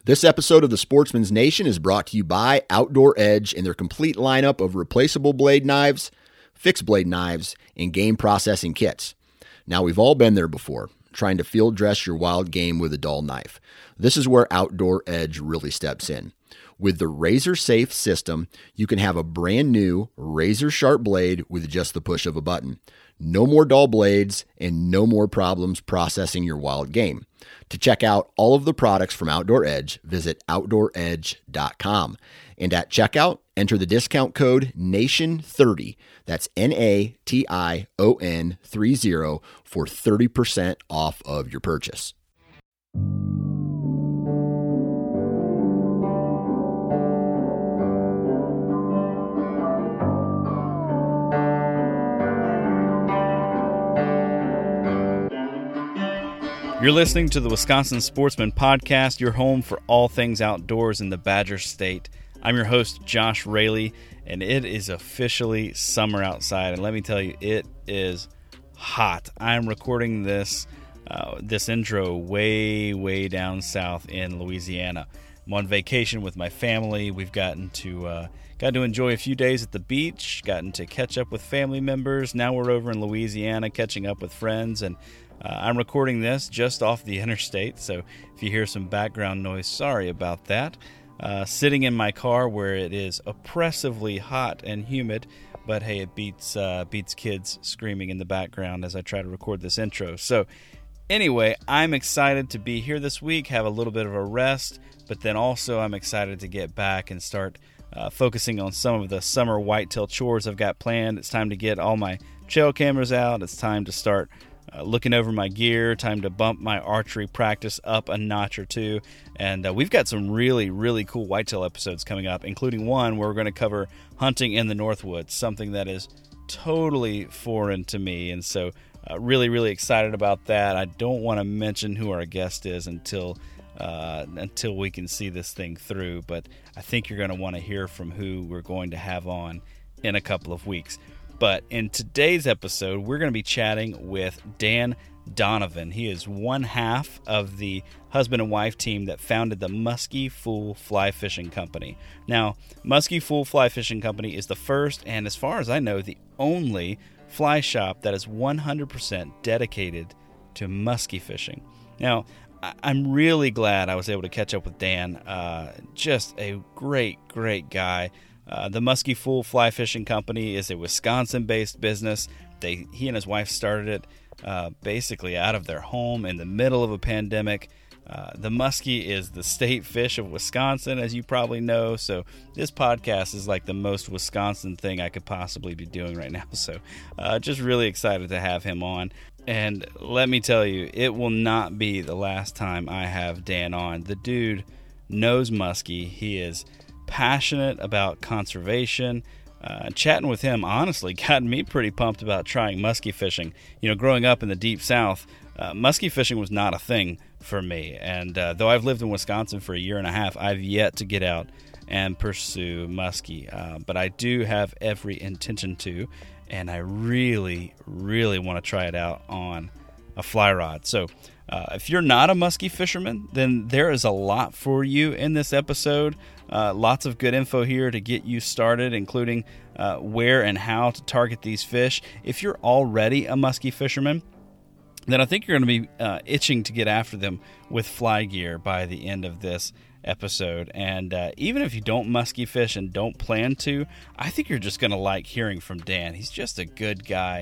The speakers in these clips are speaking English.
This episode of the Sportsman's Nation is brought to you by Outdoor Edge and their complete lineup of replaceable blade knives, fixed blade knives, and game processing kits. Now, we've all been there before, trying to field dress your wild game with a dull knife. This is where Outdoor Edge really steps in. With the Razor Safe system, you can have a brand new razor sharp blade with just the push of a button. No more dull blades and no more problems processing your wild game. To check out all of the products from Outdoor Edge, visit OutdoorEdge.com. And at checkout, enter the discount code NATION30, that's NATION 30, for 30% off of your purchase. You're listening to the Wisconsin Sportsman Podcast, your home for all things outdoors in the Badger State. I'm your host, Josh Raley, and it is officially summer outside. And let me tell you, it is hot. I'm recording this intro way down south in Louisiana. I'm on vacation with my family. We've gotten to enjoy a few days at the beach, gotten to catch up with family members. Now we're over in Louisiana catching up with friends, and I'm recording this just off the interstate, so if you hear some background noise, sorry about that. Sitting in my car where it is oppressively hot and humid, but hey, it beats kids screaming in the background as I try to record this intro. So anyway, I'm excited to be here this week, have a little bit of a rest, but then also I'm excited to get back and start focusing on some of the summer whitetail chores I've got planned. It's time to get all my trail cameras out. It's time to start looking over my gear, time to bump my archery practice up a notch or two. And we've got some really cool whitetail episodes coming up, including one where we're going to cover hunting in the Northwoods, something that is totally foreign to me. And so really excited about that. I don't want to mention who our guest is until we can see this thing through, but I think you're going to want to hear from who we're going to have on in a couple of weeks. But in today's episode, we're going to be chatting with Dan Donovan. He is one half of the husband and wife team that founded the Muskie Fool Fly Fishing Company. Now, Muskie Fool Fly Fishing Company is the first, and as far as I know, the only fly shop that is 100% dedicated to muskie fishing. Now, I'm really glad I was able to catch up with Dan. Just a great guy. The Muskie Fool Fly Fishing Company is a Wisconsin-based business. He and his wife started it basically out of their home in the middle of a pandemic. The muskie is the state fish of Wisconsin, as you probably know. So this podcast is like the most Wisconsin thing I could possibly be doing right now. So just really excited to have him on. And let me tell you, it will not be the last time I have Dan on. The dude knows muskie. He is passionate about conservation. Chatting with him honestly got me pretty pumped about trying muskie fishing. You know, growing up in the deep south, muskie fishing was not a thing for me, and though I've lived in Wisconsin for a year and a half, I've yet to get out and pursue muskie, but I do have every intention to, and I really want to try it out on a fly rod. So if you're not a muskie fisherman, then there is a lot for you in this episode. Lots of good info here to get you started, including where and how to target these fish. If you're already a muskie fisherman, then I think you're going to be itching to get after them with fly gear by the end of this episode. And even if you don't muskie fish and don't plan to, I think you're just going to like hearing from Dan. He's just a good guy.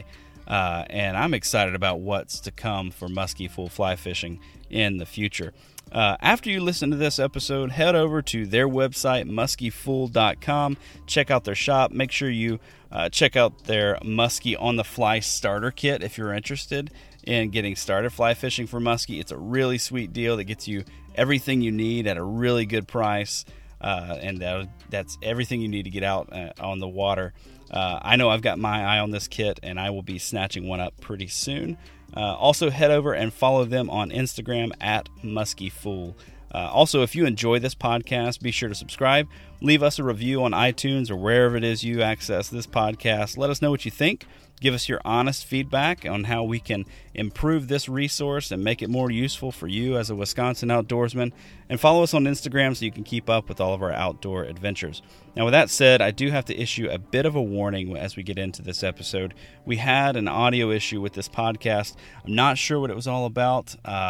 And I'm excited about what's to come for Muskie Fool fly fishing in the future. After you listen to this episode, head over to their website, muskiefool.com. Check out their shop. Make sure you check out their Muskie on the Fly starter kit if you're interested in getting started fly fishing for muskie. It's a really sweet deal that gets you everything you need at a really good price. And that's everything you need to get out on the water. I know I've got my eye on this kit, and I will be snatching one up pretty soon. Also, head over and follow them on Instagram at MuskieFool. Also, if you enjoy this podcast, be sure to subscribe. Leave us a review on iTunes or wherever it is you access this podcast. Let us know what you think. Give us your honest feedback on how we can improve this resource and make it more useful for you as a Wisconsin outdoorsman. And follow us on Instagram so you can keep up with all of our outdoor adventures. Now, with that said, I do have to issue a bit of a warning as we get into this episode. We had an audio issue with this podcast. I'm not sure what it was all about.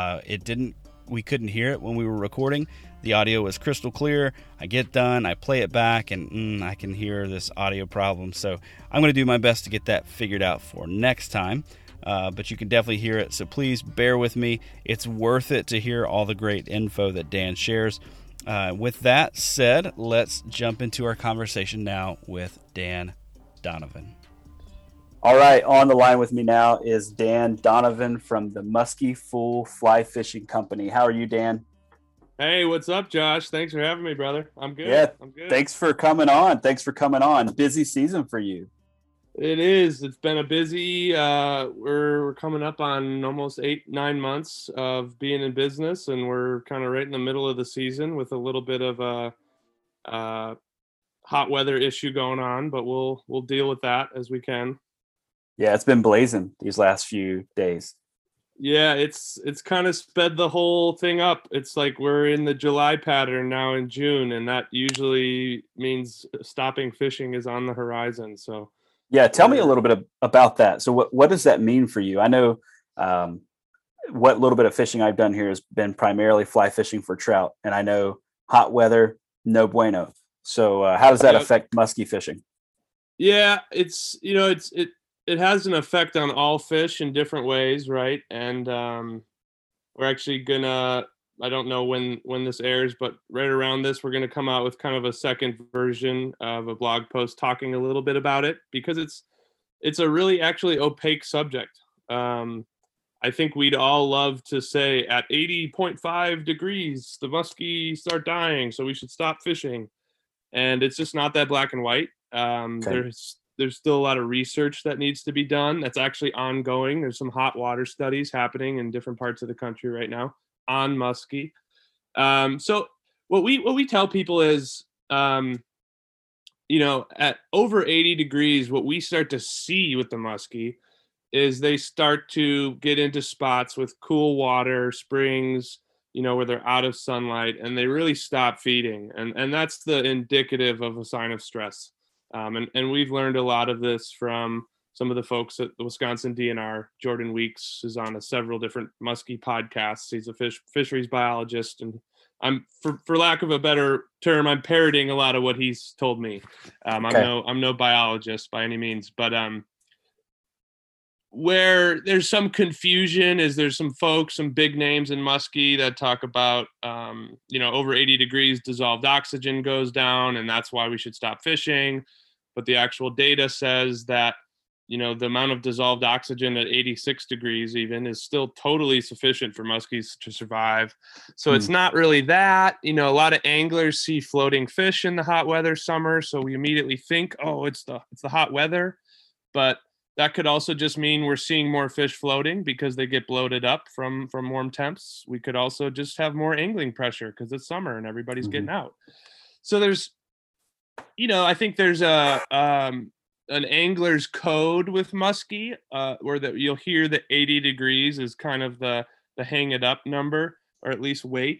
We couldn't hear it when we were recording. The audio was crystal clear. I get done, I play it back, and I can hear this audio problem. So I'm going to do my best to get that figured out for next time. But you can definitely hear it, so please bear with me. It's worth it to hear all the great info that Dan shares. With that said, let's jump into our conversation now with Dan Donovan. All right, on the line with me now is Dan Donovan from the Muskie Fool Fly Fishing Company. How are you, Dan? Hey, what's up, Josh? Thanks for having me, brother. I'm good. Yeah, I'm good. Thanks for coming on. Busy season for you. It is. It's been a busy. We're coming up on almost 8-9 months of being in business, and we're kind of right in the middle of the season with a little bit of a hot weather issue going on, but we'll deal with that as we can. Yeah, it's been blazing these last few days. Yeah, it's kind of sped the whole thing up. It's like we're in the July pattern now in June, and that usually means stopping fishing is on the horizon. So, yeah, tell me a little bit about that. So what does that mean for you? I know what little bit of fishing I've done here has been primarily fly fishing for trout, and I know hot weather, no bueno. So how does that affect muskie fishing? Yeah, it has an effect on all fish in different ways, right? And we're actually gonna, I don't know when this airs, but right around this, we're gonna come out with kind of a second version of a blog post talking a little bit about it, because it's a really actually opaque subject. I think we'd all love to say at 80.5 degrees, the muskie start dying, so we should stop fishing. And it's just not that black and white. Okay. There's still a lot of research that needs to be done. That's actually ongoing. There's some hot water studies happening in different parts of the country right now on muskie. So what we tell people is, at over 80 degrees, what we start to see with the muskie is they start to get into spots with cool water, springs, where they're out of sunlight, and they really stop feeding. And that's the indicative of a sign of stress. And we've learned a lot of this from some of the folks at the Wisconsin DNR. Jordan Weeks is on several different muskie podcasts. He's a fisheries biologist, and I'm, for lack of a better term, I'm parroting a lot of what he's told me. Okay. I'm no biologist by any means, but where there's some confusion is there's some folks, some big names in muskie that talk about, over 80 degrees dissolved oxygen goes down, and that's why we should stop fishing. But the actual data says that, the amount of dissolved oxygen at 86 degrees even is still totally sufficient for muskies to survive. So it's not really that. A lot of anglers see floating fish in the hot weather summer, so we immediately think, oh, it's the hot weather. But that could also just mean we're seeing more fish floating because they get bloated up from warm temps. We could also just have more angling pressure because it's summer and everybody's getting out. So there's, I think there's an angler's code with muskie where you'll hear that 80 degrees is kind of the hang it up number, or at least weight.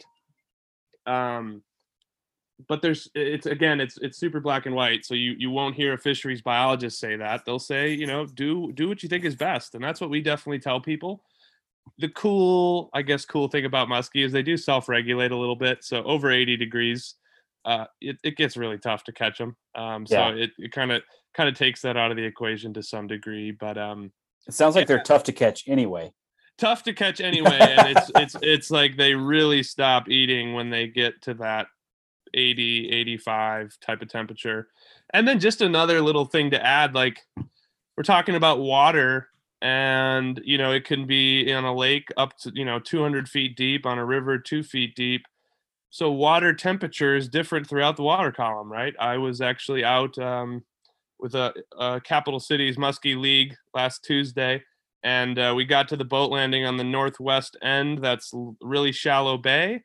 But it's super black and white. So you won't hear a fisheries biologist say that. They'll say, do what you think is best. And that's what we definitely tell people. The cool thing about muskie is they do self-regulate a little bit. So over 80 degrees, it gets really tough to catch them. So it kind of takes that out of the equation to some degree. But it sounds like they're tough to catch anyway. Tough to catch anyway, and it's like they really stop eating when they get to that 80, 85 type of temperature. And then just another little thing to add, like we're talking about water, and it can be in a lake up to 200 feet deep, on a river 2 feet deep. So water temperature is different throughout the water column, right? I was actually out with a Capital Cities Muskie League last Tuesday, and we got to the boat landing on the northwest end. That's really shallow bay.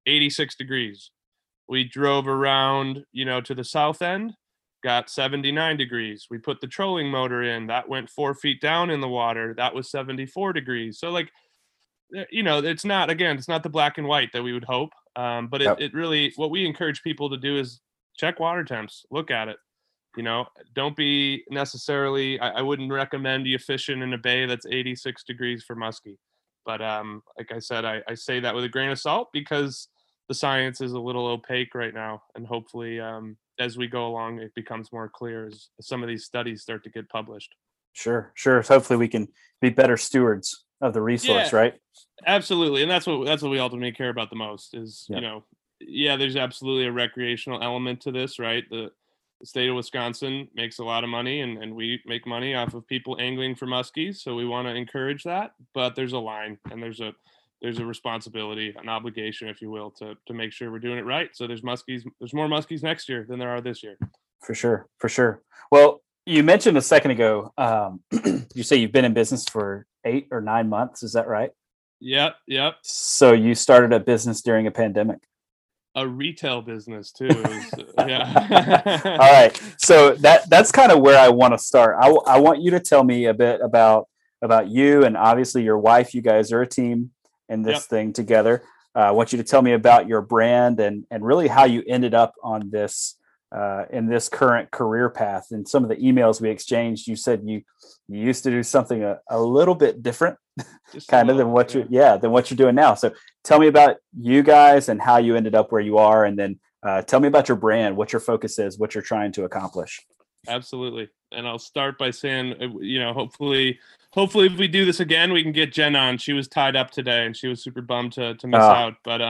86 degrees. We drove around, to the south end, got 79 degrees. We put the trolling motor in, that went 4 feet down in the water. That was 74 degrees. So like, it's not the black and white that we would hope. But it really, what we encourage people to do is check water temps, look at it. Don't be necessarily, I wouldn't recommend you fishing in a bay that's 86 degrees for muskie. But like I said, I say that with a grain of salt because the science is a little opaque right now. And hopefully as we go along, it becomes more clear as some of these studies start to get published. Sure. So hopefully we can be better stewards of the resource, right? Absolutely. And that's what we ultimately care about the most is, there's absolutely a recreational element to this, right? The state of Wisconsin makes a lot of money and we make money off of people angling for muskies. So we want to encourage that, but there's a line and there's a responsibility, an obligation, if you will, to make sure we're doing it right. So there's more muskies next year than there are this year. For sure. Well, you mentioned a second ago, you say you've been in business for 8 or 9 months. Is that right? Yep. So you started a business during a pandemic. A retail business too. Yeah. All right. So that's kind of where I want to start. I want you to tell me a bit about you and obviously your wife. You guys are a team in this thing together. I want you to tell me about your brand and really how you ended up on this in this current career path. In some of the emails we exchanged, you said you used to do something a little bit different than what you're doing now. So tell me about you guys and how you ended up where you are. And then tell me about your brand, what your focus is, what you're trying to accomplish. Absolutely. And I'll start by saying, hopefully if we do this again, we can get Jen on. She was tied up today and she was super bummed to miss out. But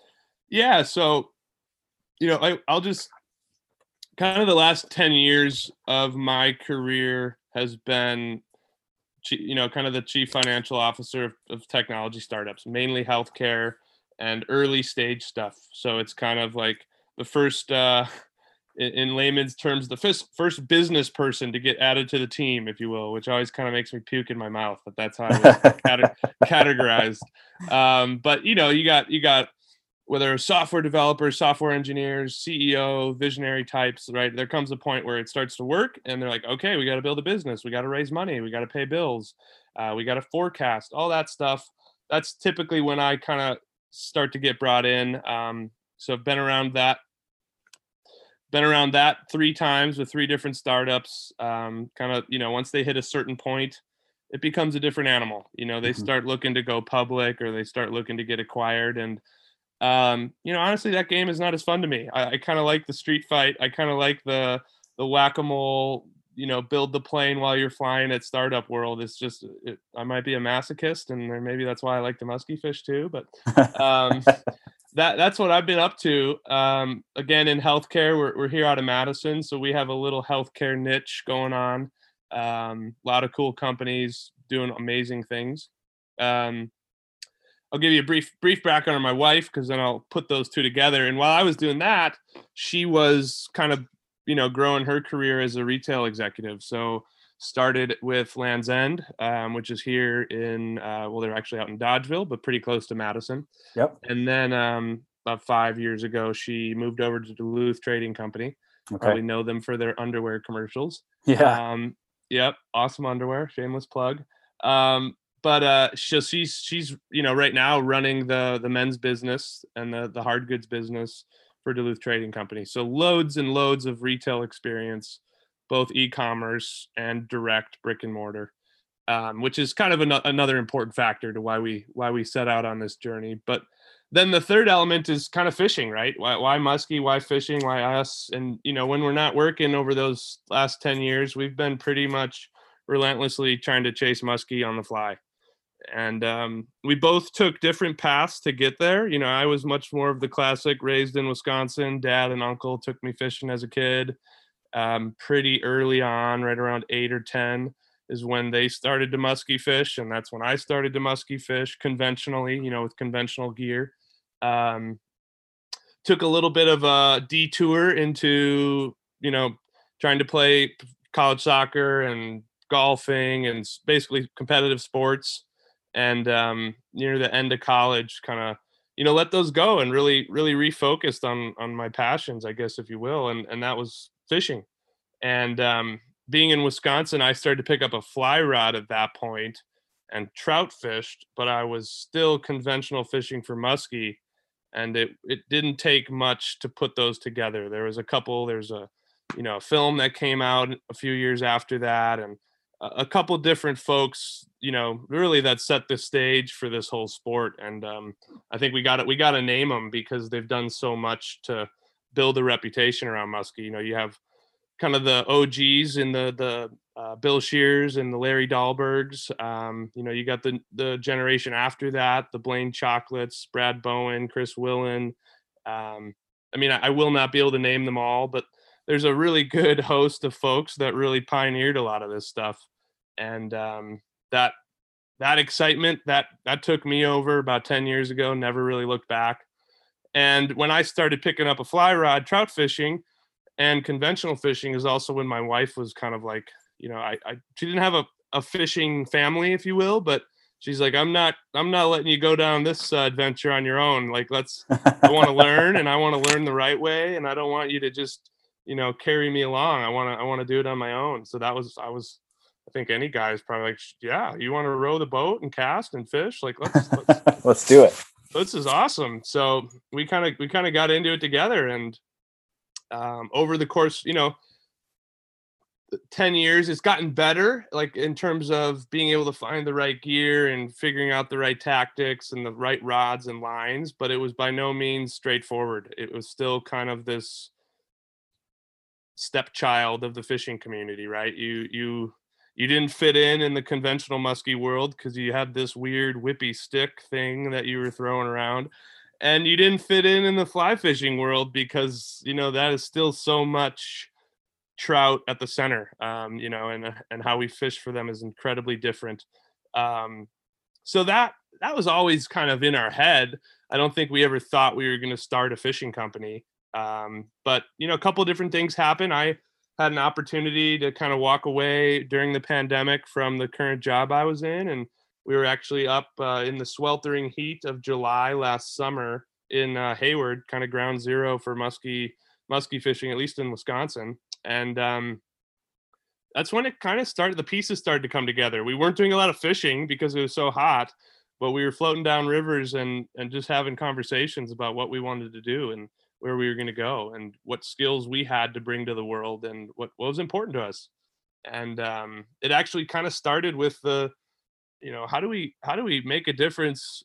so, I'll just kind of the last 10 years of my career has been, kind of the chief financial officer of technology startups, mainly healthcare and early stage stuff. So it's kind of like the first, in layman's terms, the first business person to get added to the team, if you will, which always kind of makes me puke in my mouth, but that's how I was categorized. But you got whether software developers, software engineers, CEO, visionary types, right? There comes a point where it starts to work and they're like, okay, we got to build a business. We got to raise money. We got to pay bills. We got to forecast, all that stuff. That's typically when I kind of start to get brought in. So I've been around that 3 times with 3 different startups. Once they hit a certain point, it becomes a different animal. They start looking to go public or they start looking to get acquired. And honestly, that game is not as fun to me. I kind of like the street fight. I kind of like the whack-a-mole, build the plane while you're flying at startup world. It's just, I might be a masochist and maybe that's why I like to musky fish too. But that's what I've been up to. Again, in healthcare, we're here out of Madison. So we have a little healthcare niche going on. A lot of cool companies doing amazing things. I'll give you a brief background on my wife because then I'll put those two together. And while I was doing that, she was kind of, growing her career as a retail executive. So started with Land's End, which is here in, they're actually out in Dodgeville, but pretty close to Madison. Yep. And then about 5 years ago, she moved over to Duluth Trading Company. Okay. Probably know them for their underwear commercials. Yeah. Yep. Awesome underwear. Shameless plug. But she's right now running the men's business and the hard goods business for Duluth Trading Company. So loads and loads of retail experience, both e-commerce and direct brick and mortar, which is kind of another important factor to why we set out on this journey. But then the third element is kind of fishing, right? Why muskie? Why fishing? Why us? And when we're not working over those last 10 years, we've been pretty much relentlessly trying to chase muskie on the fly. And we both took different paths to get there. I was much more of the classic raised in Wisconsin. Dad and uncle took me fishing as a kid. Pretty early on, right around 8 or 10 is when they started to muskie fish. And that's when I started to muskie fish conventionally, with conventional gear. Took a little bit of a detour into, trying to play college soccer and golfing and basically competitive sports. And near the end of college, kind of, let those go and really refocused on my passions, I guess, if you will. And that was fishing. And being in Wisconsin, I started to pick up a fly rod at that point and trout fished, but I was still conventional fishing for muskie. And it didn't take much to put those together. There's a film that came out a few years after that, and a couple different folks, really that set the stage for this whole sport. And I think we got to name them because they've done so much to build a reputation around muskie. You have kind of the OGs in the Bill Shears and the Larry Dahlbergs. You got the generation after that, the Blaine Chocolates, Brad Bowen, Chris Willen. I will not be able to name them all, but there's a really good host of folks that really pioneered a lot of this stuff. And that excitement that took me over about 10 years ago, never really looked back. And when I started picking up a fly rod, trout fishing and conventional fishing is also when my wife was kind of like, she didn't have a fishing family, if you will, but she's like, I'm not letting you go down this adventure on your own. Like, I want to learn, and I want to learn the right way. And I don't want you to just, carry me along. I want to do it on my own. So I think any guy is probably like, yeah, you want to row the boat and cast and fish? Like, let's let's do it. This is awesome. So we kind of got into it together, and over the course, 10 years, it's gotten better, like in terms of being able to find the right gear and figuring out the right tactics and the right rods and lines, but it was by no means straightforward. It was still kind of this stepchild of the fishing community, right? You didn't fit in the conventional muskie world because you had this weird whippy stick thing that you were throwing around, and you didn't fit in the fly fishing world because, that is still so much trout at the center, and how we fish for them is incredibly different. So that was always kind of in our head. I don't think we ever thought we were going to start a fishing company. But a couple of different things happened. I had an opportunity to kind of walk away during the pandemic from the current job I was in, and we were actually up in the sweltering heat of July last summer in Hayward, kind of ground zero for muskie fishing, at least in Wisconsin. And that's when it kind of started, the pieces started to come together. We weren't doing a lot of fishing because it was so hot, but we were floating down rivers and just having conversations about what we wanted to do and where we were going to go and what skills we had to bring to the world and what was important to us. And it actually kind of started with the, how do we make a difference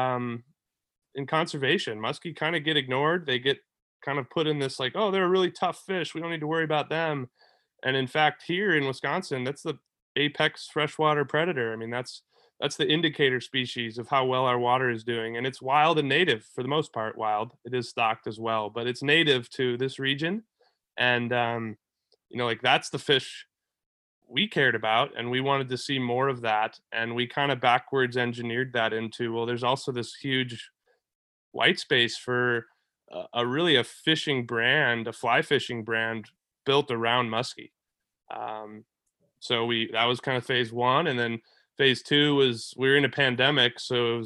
in conservation? Muskie kind of get ignored. They get kind of put in this like, oh, they're a really tough fish, we don't need to worry about them. And in fact, here in Wisconsin, that's the apex freshwater predator. I mean, that's the indicator species of how well our water is doing. And it's wild and native for the most part. Wild, it is stocked as well, but it's native to this region. And like that's the fish we cared about, and we wanted to see more of that. And we kind of backwards engineered that into, well, there's also this huge white space for a fishing brand, a fly fishing brand built around muskie. So that was kind of phase one. And then phase two was, we were in a pandemic. So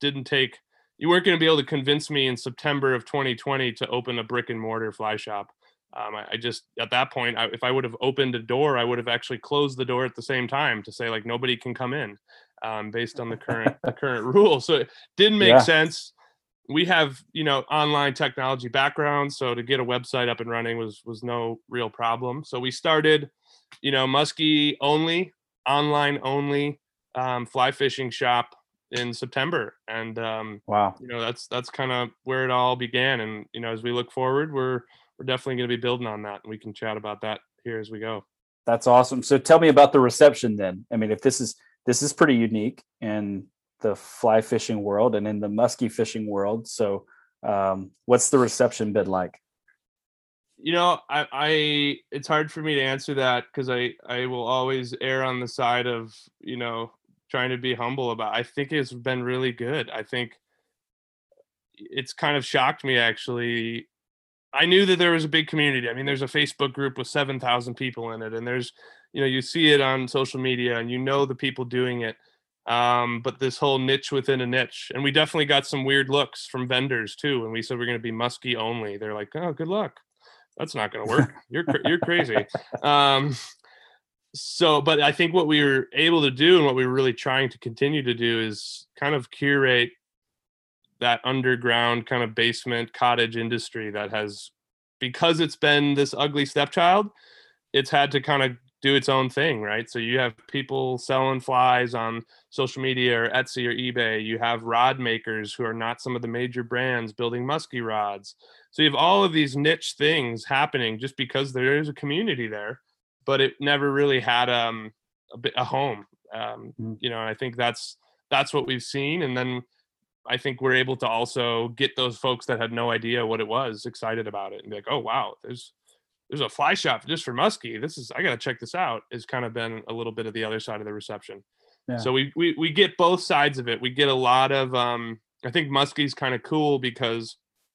you weren't going to be able to convince me in September of 2020 to open a brick and mortar fly shop. I just, at that point, if I would have opened a door, I would have actually closed the door at the same time to say like, nobody can come in based on the current rule. So it didn't make sense. We have, online technology background. So to get a website up and running was no real problem. So we started, muskie only, online only, fly fishing shop in September. And, wow, that's kind of where it all began. And, as we look forward, we're definitely going to be building on that, and we can chat about that here as we go. That's awesome. So tell me about the reception then. I mean, if this is pretty unique in the fly fishing world and in the muskie fishing world. So what's the reception been like? It's hard for me to answer that because I will always err on the side of, trying to be humble about it. I think it's been really good. I think it's kind of shocked me, actually. I knew that there was a big community. I mean, there's a Facebook group with 7,000 people in it, and there's, you see it on social media, and the people doing it. But this whole niche within a niche, and we definitely got some weird looks from vendors too. When we said we're going to be muskie only, they're like, "Oh, good luck. That's not going to work. You're crazy." So, but I think what we were able to do and what we were really trying to continue to do is kind of curate that underground kind of basement cottage industry that has, because it's been this ugly stepchild, it's had to kind of do its own thing, right? So you have people selling flies on social media or Etsy or eBay. You have rod makers who are not some of the major brands building musky rods. So you have all of these niche things happening just because there is a community there, but it never really had a home. You know, I think that's what we've seen. And then I think we're able to also get those folks that had no idea what it was excited about it and be like, oh, wow, there's a fly shop just for muskie. I got to check this out. Has kind of been a little bit of the other side of the reception. Yeah. So we get both sides of it. We get a lot of, I think muskie's kind of cool because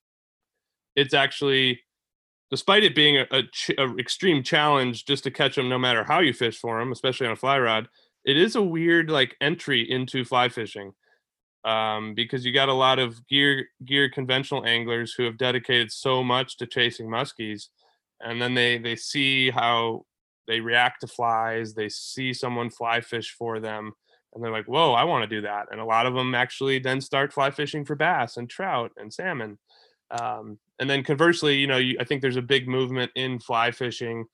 it's actually, despite it being a extreme challenge just to catch them no matter how you fish for them, especially on a fly rod, it is a weird like entry into fly fishing. Because you got a lot of gear conventional anglers who have dedicated so much to chasing muskies, and then they see how they react to flies. They see someone fly fish for them, and they're like, whoa, I want to do that. And a lot of them actually then start fly fishing for bass and trout and salmon. And then conversely, you know, I think there's a big movement in fly fishing,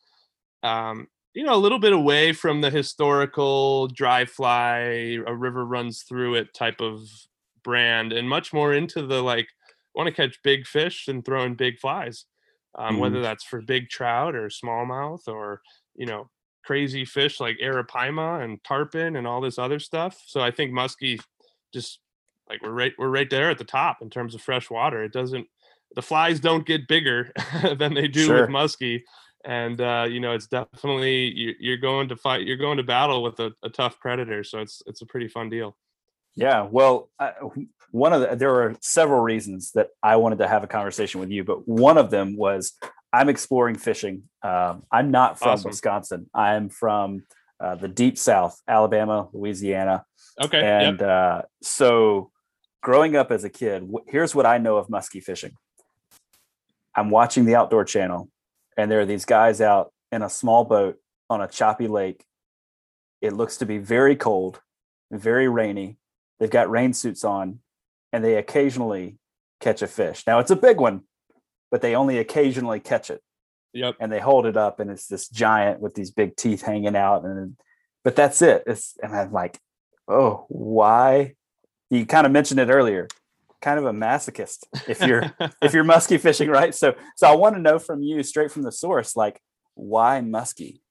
you know, a little bit away from the historical dry fly, a river runs through it type of brand, and much more into the like, want to catch big fish and throw in big flies, whether that's for big trout or smallmouth or, you know, crazy fish like arapaima and tarpon and all this other stuff. So I think muskie just like we're right there at the top in terms of fresh water. The flies don't get bigger than they do with muskie. And, you know, it's definitely, you're going to battle with a tough predator. So it's a pretty fun deal. Yeah. Well, there were several reasons that I wanted to have a conversation with you, but one of them was I'm exploring fishing. I'm not from Wisconsin. I'm from the deep South, Alabama, Louisiana. Okay. And so growing up as a kid, here's what I know of muskie fishing. I'm watching the Outdoor Channel, and there are these guys out in a small boat on a choppy lake. It looks to be very cold, very rainy. They've got rain suits on, and they occasionally catch a fish. Now, it's a big one, but they only occasionally catch it. Yep. And they hold it up, and it's this giant with these big teeth hanging out. But that's it. And I'm like, oh, why? You kind of mentioned it earlier. Kind of a masochist if you're muskie fishing, right? So I want to know from you straight from the source, like, why muskie?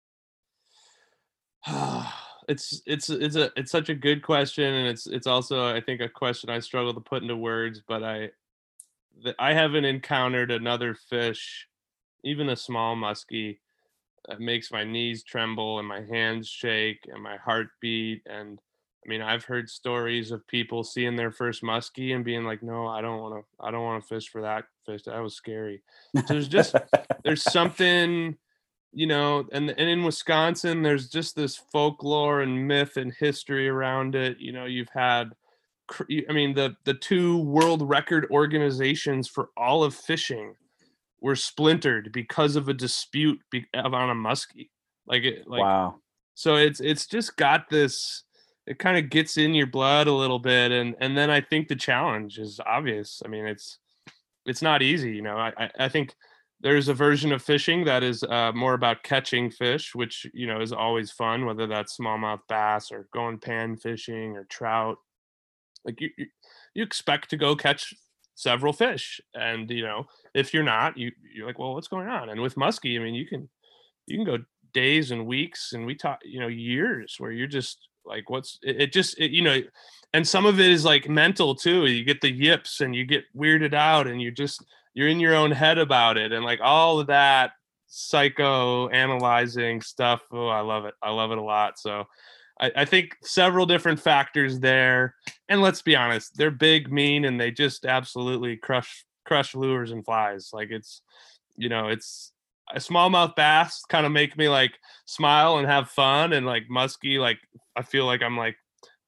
It's such a good question, and it's also, I think, a question I struggle to put into words, but I haven't encountered another fish, even a small muskie, that makes my knees tremble and my hands shake and my heart beat. And I mean, I've heard stories of people seeing their first muskie and being like, no, I don't want to fish for that fish. That was scary. So there's something, you know, and in Wisconsin, there's just this folklore and myth and history around it. You know, you've had, I mean, the two world record organizations for all of fishing were splintered because of a dispute on a muskie. Wow. So it's just got this, it kind of gets in your blood a little bit. And then I think the challenge is obvious. I mean, it's not easy. You know, I think there's a version of fishing that is more about catching fish, which, you know, is always fun, whether that's smallmouth bass or going pan fishing or trout. Like you expect to go catch several fish. And, you know, if you're not, you're like, well, what's going on? And with muskie, I mean, you can go days and weeks, and we talk, you know, years where you're just like, you know, and some of it is like mental too. You get the yips and you get weirded out, and you're in your own head about it, and like all of that psycho analyzing stuff. Oh, I love it. I love it a lot. So I think several different factors there. And let's be honest, they're big, mean, and they just absolutely crush lures and flies. Like it's, you know, it's a smallmouth bass kind of make me like smile and have fun, and like muskie, like I feel like I'm like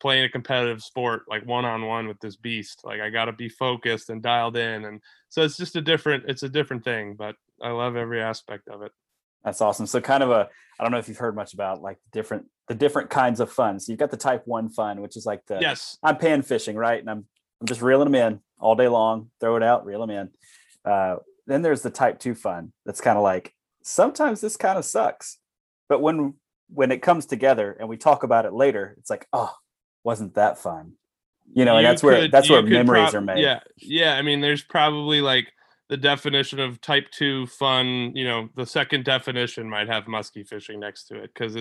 playing a competitive sport, like one-on-one with this beast. Like I got to be focused and dialed in. And so it's just a different thing, but I love every aspect of it. That's awesome. So kind of I don't know if you've heard much about like the different kinds of fun. So you've got the type 1 fun, which is like yes, I'm pan fishing, right? And I'm just reeling them in all day long, throw it out, reel them in. Then there's the type 2 fun. That's kind of like, sometimes this kind of sucks, but when it comes together and we talk about it later, it's like, oh, wasn't that fun? And that's where memories are made. Yeah. I mean, there's probably like the definition of type 2 fun, the second definition might have muskie fishing next to it. Cause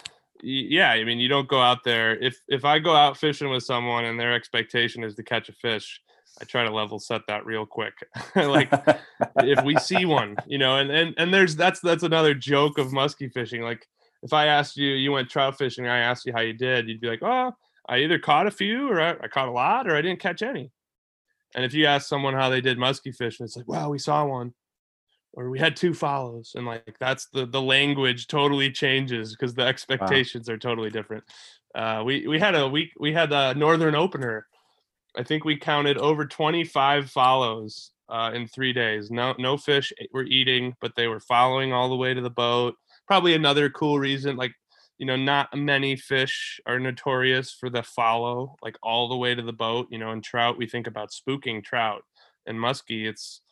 I mean, you don't go out there. If I go out fishing with someone and their expectation is to catch a fish, I try to level set that real quick. Like if we see one, and that's another joke of muskie fishing. Like if I asked you went trout fishing, I asked you how you did, you'd be like, oh, I either caught a few or I caught a lot or I didn't catch any. And if you ask someone how they did muskie fishing, it's like, wow, we saw one or we had 2 follows. And like, that's the language totally changes because the expectations are totally different. We had a Northern opener. I think we counted over 25 follows in 3 days. No fish were eating, but they were following all the way to the boat. Probably another cool reason, like, not many fish are notorious for the follow, like all the way to the boat. In trout, we think about spooking trout, and muskie, it's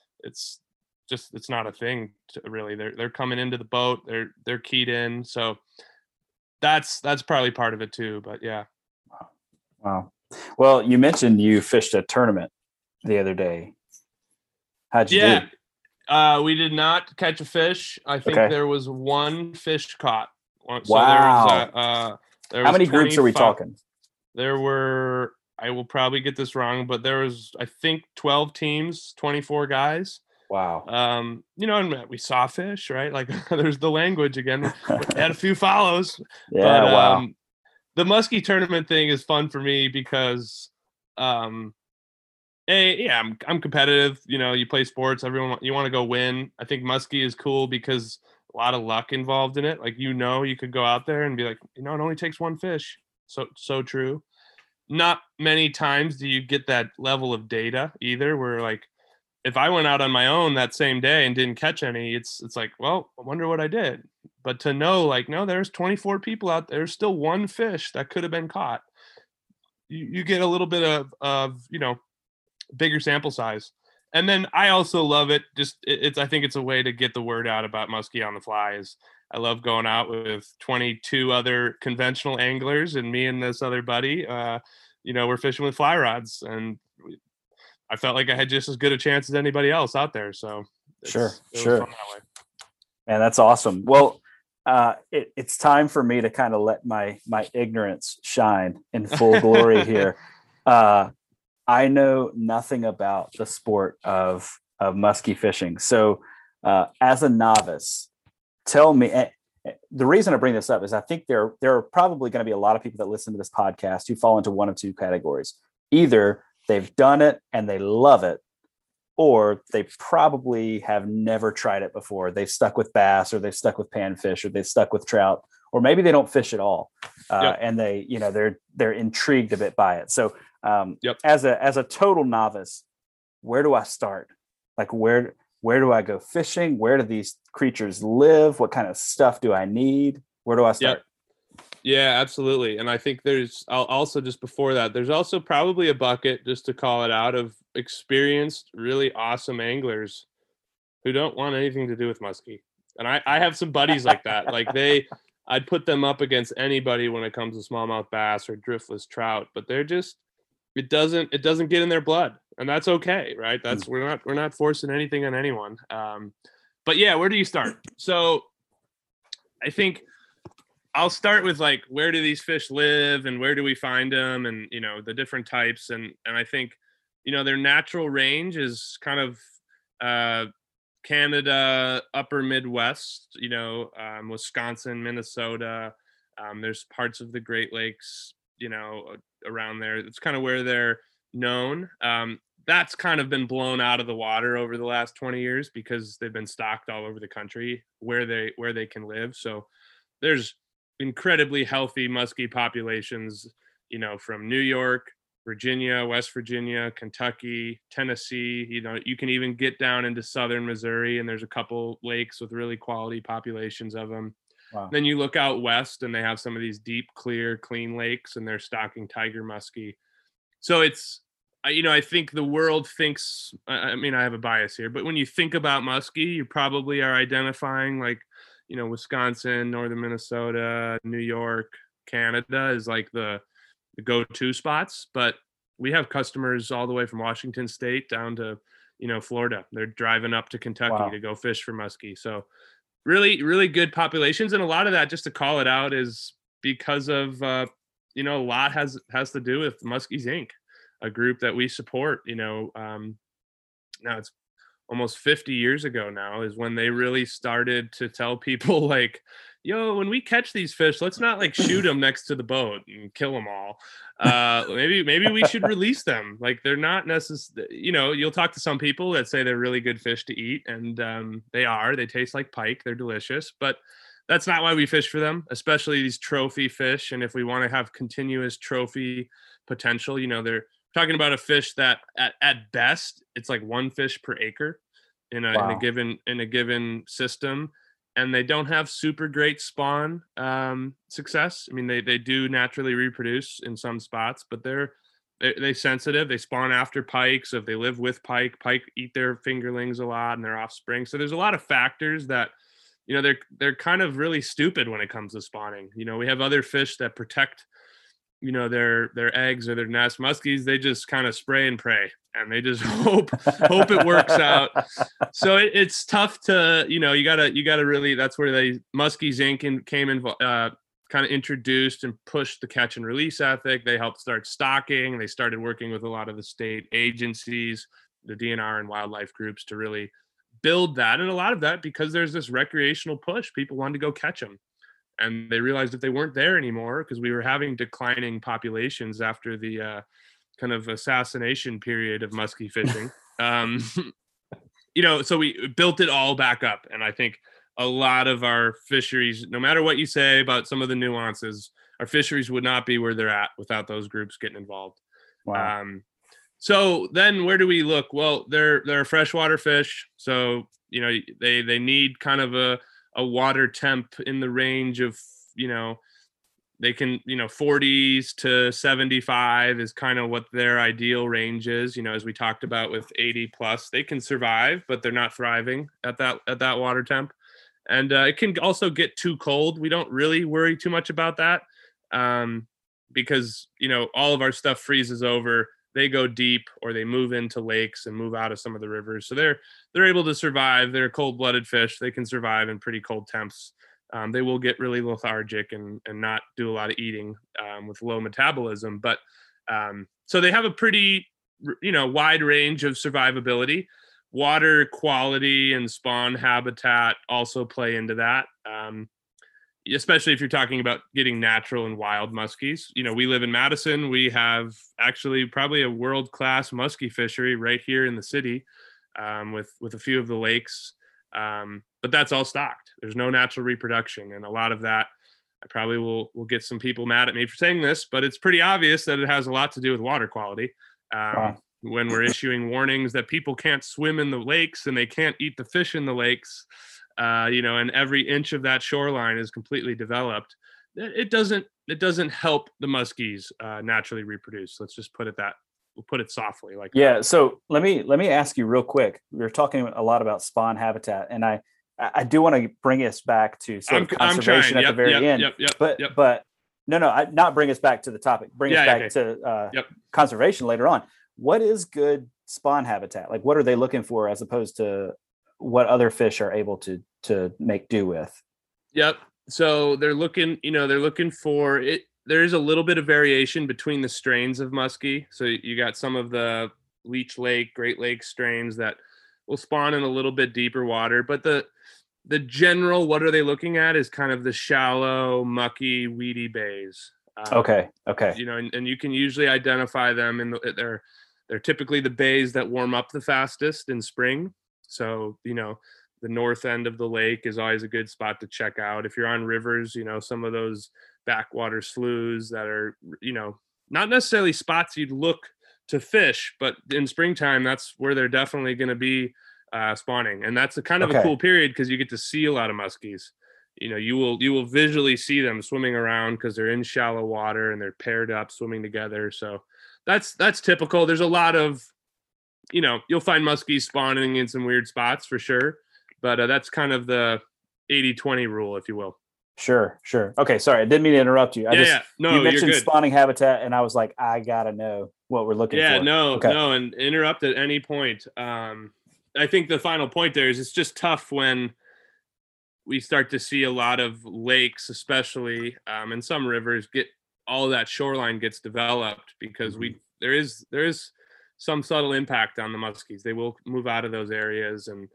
not a thing really. They're coming into the boat. They're keyed in. So that's probably part of it too. But yeah. Wow. Well, you mentioned you fished a tournament the other day. How'd you do? We did not catch a fish. I think there was 1 fish caught. So wow. There was how many groups are we talking? There were, I will probably get this wrong, but there was, I think, 12 teams, 24 guys. Wow. And we saw fish, right? Like there's the language again. We had a few follows. Yeah. But, wow. The muskie tournament thing is fun for me because, I'm competitive. You play sports. You want to go win. I think muskie is cool because a lot of luck involved in it. Like, you could go out there and be like, it only takes 1 fish. So true. Not many times do you get that level of data either, where like, if I went out on my own that same day and didn't catch any, it's like, well, I wonder what I did. But to know, like, no, there's 24 people out there, still 1 fish that could have been caught. You get a little bit of bigger sample size. And then I also love it. I think it's a way to get the word out about muskie on the fly. I love going out with 22 other conventional anglers and me and this other buddy. We're fishing with fly rods, and I felt like I had just as good a chance as anybody else out there. So sure. Man, that's awesome. Well, it's time for me to kind of let my ignorance shine in full glory here. I know nothing about the sport of muskie fishing. So as a novice, tell me, the reason I bring this up is I think there are probably going to be a lot of people that listen to this podcast who fall into one of 2 categories. Either they've done it and they love it, or they probably have never tried it before. They've stuck with bass, or they've stuck with panfish, or they've stuck with trout, or maybe they don't fish at all. And they, they're intrigued a bit by it. So as a total novice, where do I start? Like, where do I go fishing? Where do these creatures live? What kind of stuff do I need? Where do I start? Yeah, absolutely. And I think there's also, just before that, there's also probably a bucket, just to call it out, of experienced, really awesome anglers who don't want anything to do with muskie. And I have some buddies like that. Like I'd put them up against anybody when it comes to smallmouth bass or driftless trout, but they're just, it doesn't get in their blood, and that's okay. Right. We're not forcing anything on anyone. But yeah, where do you start? So I think I'll start with, like, where do these fish live and where do we find them, and, the different types. And I think, their natural range is kind of Canada, upper Midwest, Wisconsin, Minnesota. There's parts of the Great Lakes, around there. It's kind of where they're known. That's kind of been blown out of the water over the last 20 years because they've been stocked all over the country where they can live. So there's incredibly healthy muskie populations, from New York, Virginia, West Virginia, Kentucky, Tennessee. You can even get down into southern Missouri, and there's a couple lakes with really quality populations of them. Wow. Then you look out west, and they have some of these deep, clear, clean lakes, and they're stocking tiger muskie. So it's, I think the world thinks, I have a bias here, but when you think about muskie, you probably are identifying like, Wisconsin, northern Minnesota, New York, Canada is like the go-to spots. But we have customers all the way from Washington State down to, Florida. They're driving up to Kentucky to go fish for muskie. So really, really good populations. And a lot of that, just to call it out, is because of, a lot has to do with Muskies Inc., a group that we support. Now it's almost 50 years ago now is when they really started to tell people like, yo, when we catch these fish, let's not like shoot them next to the boat and kill them all. Maybe we should release them. Like they're not necessarily, you'll talk to some people that say they're really good fish to eat, and they taste like pike. They're delicious, but that's not why we fish for them, especially these trophy fish. And if we want to have continuous trophy potential, they're talking about a fish that at best it's like one fish per acre in a given system, and they don't have super great spawn success. I mean, they do naturally reproduce in some spots, but they're sensitive. They spawn after pike, so if they live with pike eat their fingerlings a lot and their offspring. So there's a lot of factors that they're kind of really stupid when it comes to spawning. We have other fish that protect their eggs or their nest. Muskies, they just kind of spray and pray, and they just hope it works out. So it's tough to, you gotta really, that's where Muskies Inc. came in, kind of introduced and pushed the catch and release ethic. They helped start stocking. They started working with a lot of the state agencies, the DNR and wildlife groups to really build that. And a lot of that because there's this recreational push. People wanted to go catch them. And they realized if they weren't there anymore, because we were having declining populations after the kind of assassination period of muskie fishing, so we built it all back up. And I think a lot of our fisheries, no matter what you say about some of the nuances, our fisheries would not be where they're at without those groups getting involved. Wow. So then where do we look? Well, they're a freshwater fish. So, they need kind of a water temp in the range of, they can, 40s to 75 is kind of what their ideal range is. As we talked about with 80 plus, they can survive, but they're not thriving at that water temp. And it can also get too cold. We don't really worry too much about that because, all of our stuff freezes over. They go deep or they move into lakes and move out of some of the rivers. So they're able to survive. They're cold-blooded fish. They can survive in pretty cold temps. They will get really lethargic and not do a lot of eating with low metabolism. But so they have a pretty, wide range of survivability. Water quality and spawn habitat also play into that. Especially if you're talking about getting natural and wild muskies. We live in Madison. We have actually probably a world-class muskie fishery right here in the city with a few of the lakes. But that's all stocked. There's no natural reproduction. And a lot of that, I probably will get some people mad at me for saying this, but it's pretty obvious that it has a lot to do with water quality. When we're issuing warnings that people can't swim in the lakes and they can't eat the fish in the lakes, and every inch of that shoreline is completely developed, it doesn't help the muskies naturally reproduce. Let's just put it softly like yeah that. So let me ask you real quick. We're talking a lot about spawn habitat, and I do want to bring us back to conservation at the very end. But not bring us back to the topic. Bring us back to conservation later on. What is good spawn habitat? Like, what are they looking for as opposed to what other fish are able to make do with? Yep. So they're looking for it. There is a little bit of variation between the strains of muskie. So you got some of the Leech Lake, Great Lakes strains that will spawn in a little bit deeper water, but the general, what are they looking at is kind of the shallow, mucky, weedy bays. Okay. And you can usually identify them they're typically the bays that warm up the fastest in spring. So, the north end of the lake is always a good spot to check out. If you're on rivers, some of those backwater sloughs that are, not necessarily spots you'd look to fish, but in springtime, that's where they're definitely going to be spawning. And that's a kind of a cool period because you get to see a lot of muskies. You will visually see them swimming around because they're in shallow water and they're paired up swimming together. So that's typical. There's a lot of, you'll find muskies spawning in some weird spots for sure, but that's kind of the 80-20 rule, if you will. Sure. Okay. Sorry. I didn't mean to interrupt you. No, you mentioned you're good. spawning habitat and I was like, I gotta know what we're looking for. No, and interrupt at any point. I think the final point there is it's just tough when we start to see a lot of lakes, especially, and some rivers get all of that shoreline gets developed because there is some subtle impact on the muskies. They will move out of those areas. And,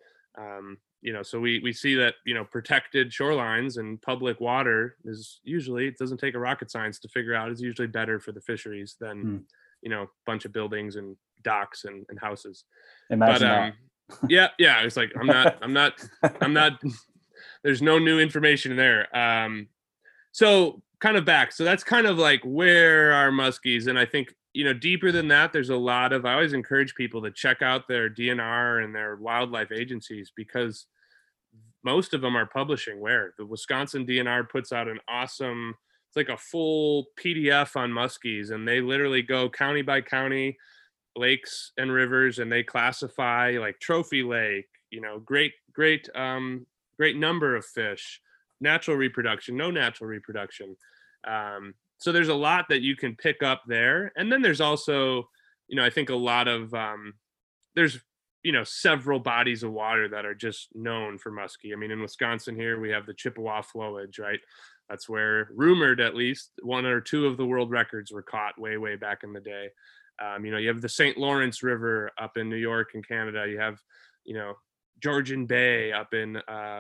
so we see that, protected shorelines and public water is usually, it doesn't take a rocket science to figure out, is usually better for the fisheries than, a bunch of buildings and docks and houses. Imagine that. Yeah. It's like, I'm not, there's no new information there. So kind of back. So that's kind of like where are muskies? And I think, deeper than that, there's a lot of, I always encourage people to check out their DNR and their wildlife agencies because most of them are publishing where the Wisconsin DNR puts out an awesome, it's like a full PDF on muskies, and they literally go county by county, lakes and rivers, and they classify like trophy lake, great number of fish, natural reproduction, no natural reproduction. So there's a lot that you can pick up there. And then there's also, I think a lot of, there's, several bodies of water that are just known for muskie. I mean, in Wisconsin here, we have the Chippewa flowage, right? That's where, rumored at least, 1 or 2 of the world records were caught way, way back in the day. You have the St. Lawrence River up in New York and Canada. You have, Georgian Bay up in,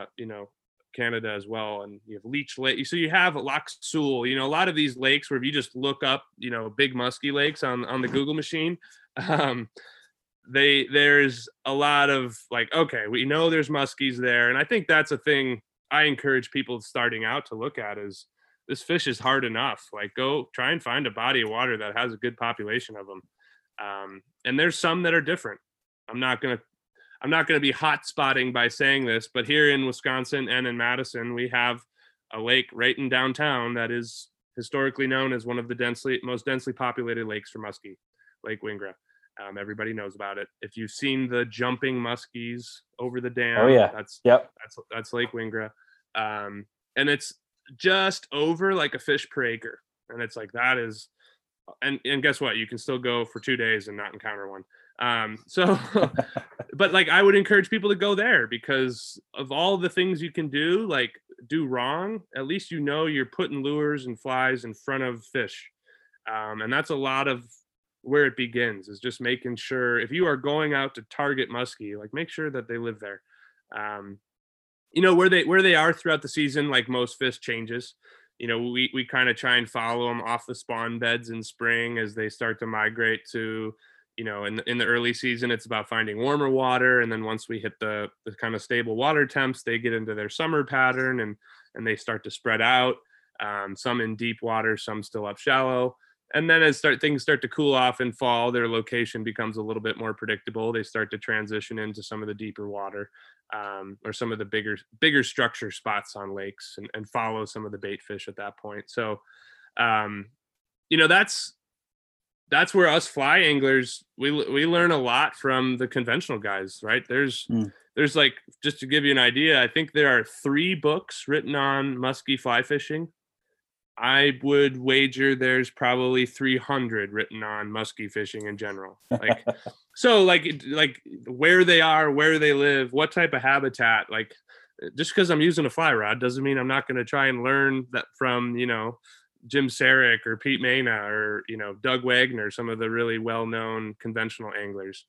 Canada as well. And you have Leech Lake. So you have Lac Seul, a lot of these lakes where if you just look up, big muskie lakes on the Google machine, there's a lot of like, okay, we know there's muskies there. And I think that's a thing I encourage people starting out to look at is this fish is hard enough. Like go try and find a body of water that has a good population of them. And there's some that are different. I'm not going to be hot spotting by saying this, but here in Wisconsin and in Madison, we have a lake right in downtown that is historically known as one of the most densely populated lakes for muskie, Lake Wingra. Everybody knows about it. If you've seen the jumping muskies over the dam, that's Lake Wingra. And it's just over like a fish per acre. And it's like, that is, and guess what? You can still go for 2 days and not encounter one. But like, I would encourage people to go there because of all the things you can do, like do wrong, at least, you're putting lures and flies in front of fish. And that's a lot of where it begins, is just making sure if you are going out to target muskie, like make sure that they live there. Where they are throughout the season, like most fish changes. We kind of try and follow them off the spawn beds in spring as they start to migrate to, in the early season, it's about finding warmer water. And then once we hit the kind of stable water temps, they get into their summer pattern and they start to spread out, some in deep water, some still up shallow. And then as things start to cool off in fall, their location becomes a little bit more predictable. They start to transition into some of the deeper water, or some of the bigger structure spots on lakes and follow some of the bait fish at that point. So, that's where us fly anglers, we learn a lot from the conventional guys, right? There's like, just to give you an idea, I think there are 3 books written on muskie fly fishing. I would wager there's probably 300 written on muskie fishing in general. Like, so like where they are, where they live, what type of habitat, like just because I'm using a fly rod doesn't mean I'm not going to try and learn that from, Jim Sarek or Pete Mena or, Doug Wagner, some of the really well-known conventional anglers.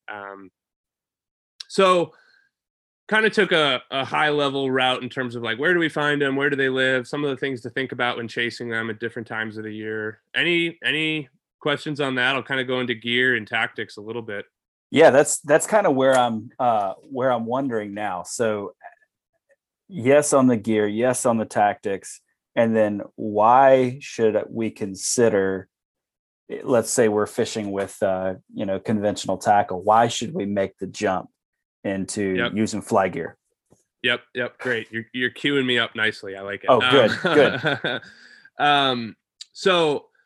So kind of took a high level route in terms of like, where do we find them? Where do they live? Some of the things to think about when chasing them at different times of the year. Any questions on that? I'll kind of go into gear and tactics a little bit. Yeah, that's kind of where I'm wondering now. So yes, on the gear, yes, on the tactics. And then why should we consider let's say we're fishing with, conventional tackle. Why should we make the jump into using fly gear? Yep. Great. You're queuing me up nicely. I like it. Oh, good. So,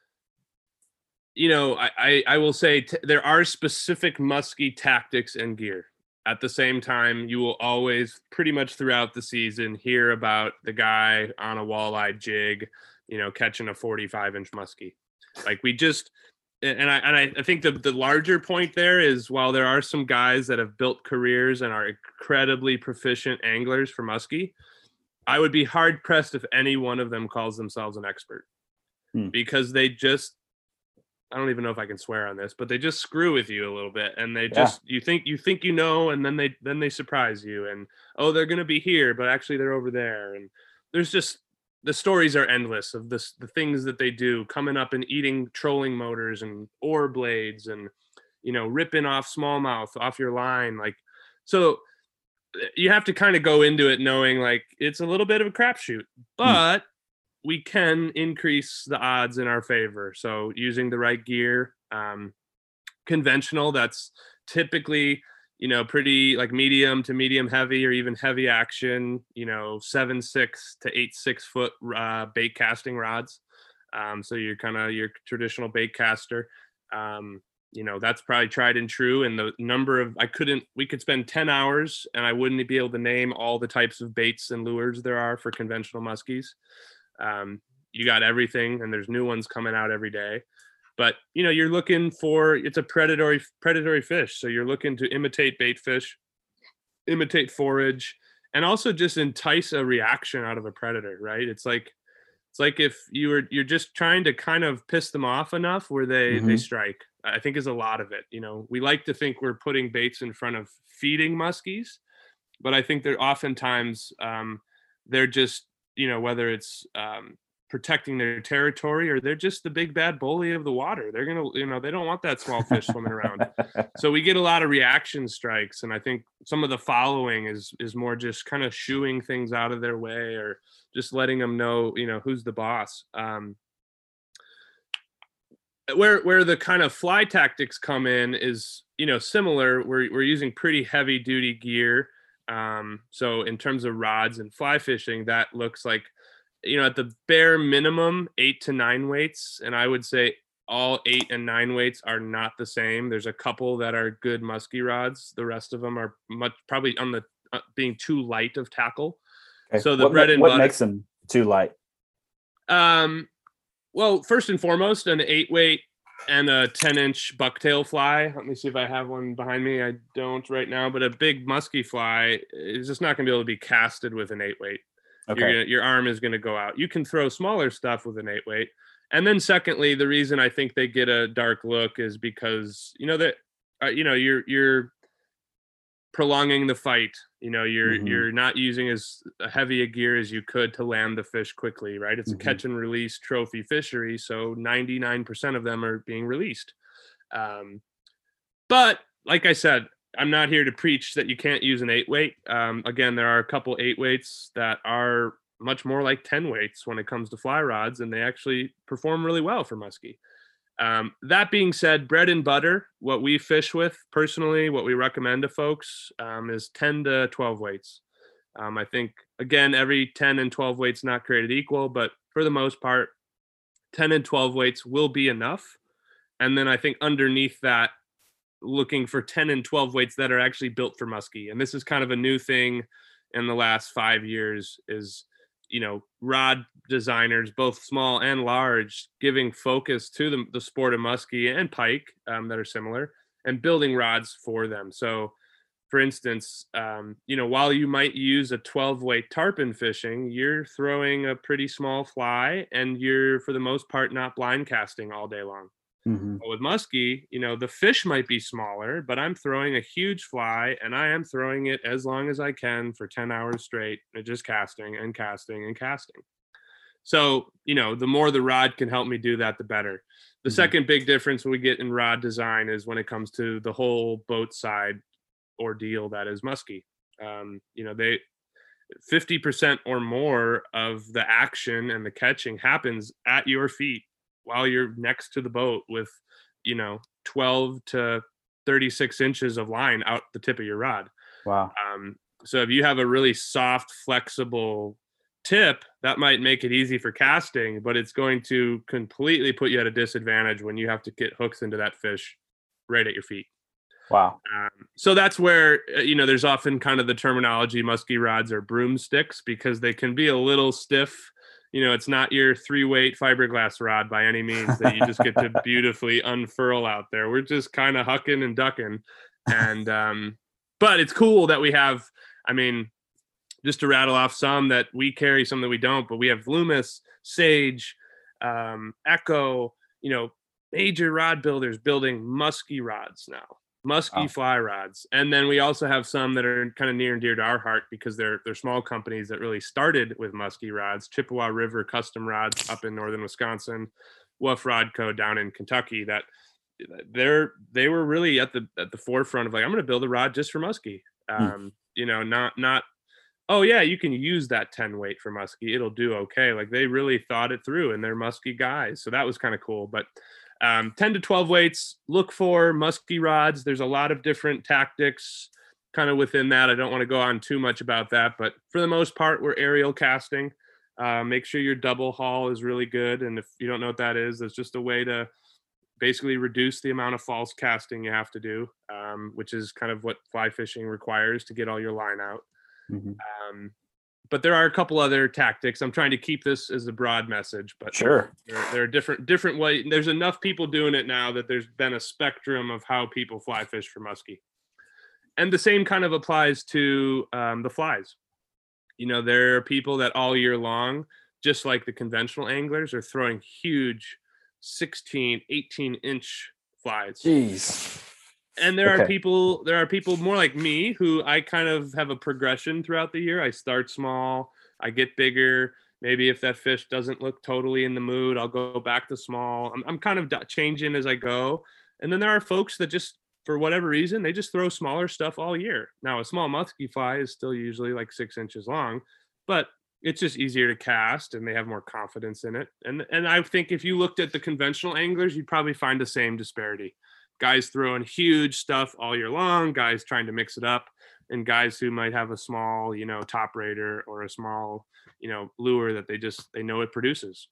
I will say there are specific muskie tactics and gear. At the same time, you will always, pretty much throughout the season, hear about the guy on a walleye jig, catching a 45-inch muskie. Like we just, and I think the larger point there is, while there are some guys that have built careers and are incredibly proficient anglers for muskie, I would be hard pressed if any one of them calls themselves an expert, because they just, I don't even know if I can swear on this, but they just screw with you a little bit, and they just, you think, and then they surprise you, and, oh, they're going to be here, but actually they're over there. And there's just, the stories are endless of the things that they do, coming up and eating trolling motors and oar blades and, ripping off smallmouth off your line. Like, so you have to kind of go into it knowing like it's a little bit of a crapshoot, but we can increase the odds in our favor. So using the right gear, conventional, that's typically, pretty like medium to medium heavy, or even heavy action, 7.6 to 8.6 foot bait casting rods. So you're kind of your traditional bait caster. That's probably tried and true. And the number of, we could spend 10 hours and I wouldn't be able to name all the types of baits and lures there are for conventional muskies. You got everything, and there's new ones coming out every day. But you're looking for, it's a predatory fish, so you're looking to imitate bait fish, imitate forage, and also just entice a reaction out of a predator, right? It's like if you're just trying to kind of piss them off enough where they strike. I think is a lot of it. We like to think we're putting baits in front of feeding muskies, but I think they're oftentimes they're just, whether it's protecting their territory, or they're just the big bad bully of the water. They're going to, they don't want that small fish swimming around. So we get a lot of reaction strikes. And I think some of the following is more just kind of shooing things out of their way, or just letting them know, who's the boss. Where the kind of fly tactics come in is, similar. We're using pretty heavy duty gear. So in terms of rods and fly fishing, that looks like, at the bare minimum, 8 to 9 weights. And I would say all 8 and 9 weights are not the same. There's a couple that are good musky rods. The rest of them are probably on the being too light of tackle. Okay. So what makes them too light? Well, first and foremost, an 8 weight and a 10-inch bucktail fly. Let me see if I have one behind me. I don't right now, but a big musky fly is just not going to be able to be casted with an 8 weight. Okay. Your arm is going to go out. You can throw smaller stuff with an 8 weight. And then secondly, the reason I think they get a dark look is because, you're prolonging the fight. You're not using as heavy a gear as you could to land the fish quickly, right? It's a catch and release trophy fishery, so 99% of them are being released. But like I said, I'm not here to preach that you can't use an 8 weight. Again, there are a couple 8 weights that are much more like 10 weights when it comes to fly rods, and they actually perform really well for muskie. That being said, bread and butter, what we fish with personally, what we recommend to folks is 10 to 12 weights. I think, again, every 10 and 12 weights not created equal, but for the most part, 10 and 12 weights will be enough. And then I think underneath that, looking for 10 and 12 weights that are actually built for muskie. And this is kind of a new thing in the last 5 years is, rod designers, both small and large, giving focus to the sport of muskie and pike that are similar, and building rods for them. So for instance, while you might use a 12 weight tarpon fishing, you're throwing a pretty small fly, and you're, for the most part, not blind casting all day long. But with muskie, the fish might be smaller, but I'm throwing a huge fly, and I am throwing it as long as I can for 10 hours straight, and just casting and casting and casting. So, the more the rod can help me do that, the better. The second big difference we get in rod design is when it comes to the whole boat side ordeal that is muskie. 50% or more of the action and the catching happens at your feet while you're next to the boat with, 12 to 36 inches of line out the tip of your rod. Wow. So if you have a really soft, flexible tip, that might make it easy for casting, but it's going to completely put you at a disadvantage when you have to get hooks into that fish right at your feet. Wow. So that's where, there's often kind of the terminology muskie rods are broomsticks, because they can be a little stiff. It's not your 3-weight fiberglass rod by any means that you just get to beautifully unfurl out there. We're just kind of hucking and ducking. And, but it's cool that we have, just to rattle off some that we carry, some that we don't, but we have Loomis, Sage, Echo, major rod builders building muskie rods now. Muskie fly rods. And then we also have some that are kind of near and dear to our heart because they're small companies that really started with muskie rods. Chippewa River Custom Rods up in northern Wisconsin, Wolf Rod Co. down in Kentucky, that they were really at the forefront of like, I'm going to build a rod just for muskie. Not oh yeah, you can use that 10 weight for muskie, it'll do okay. Like they really thought it through, and they're muskie guys. So that was kind of cool. But 10 to 12 weights, look for muskie rods. There's a lot of different tactics kind of within that. I don't want to go on too much about that, but for the most part, we're aerial casting. Make sure your double haul is really good. And if you don't know what that is, it's just a way to basically reduce the amount of false casting you have to do, which is kind of what fly fishing requires to get all your line out. Mm-hmm. But there are a couple other tactics. I'm trying to keep this as a broad message, but sure, there are different ways. There's enough people doing it now that there's been a spectrum of how people fly fish for muskie. And the same kind of applies to the flies. There are people that all year long, just like the conventional anglers, are throwing huge 16, 18-inch flies. Jeez. And there are people more like me who I kind of have a progression throughout the year. I start small, I get bigger. Maybe if that fish doesn't look totally in the mood, I'll go back to small. I'm kind of changing as I go. And then there are folks that just, for whatever reason, they just throw smaller stuff all year. Now, a small muskie fly is still usually like 6 inches long, but it's just easier to cast and they have more confidence in it. And I think if you looked at the conventional anglers, you'd probably find the same disparity. Guys throwing huge stuff all year long, guys trying to mix it up, and guys who might have a small, top raider or a small, lure that they know it produces.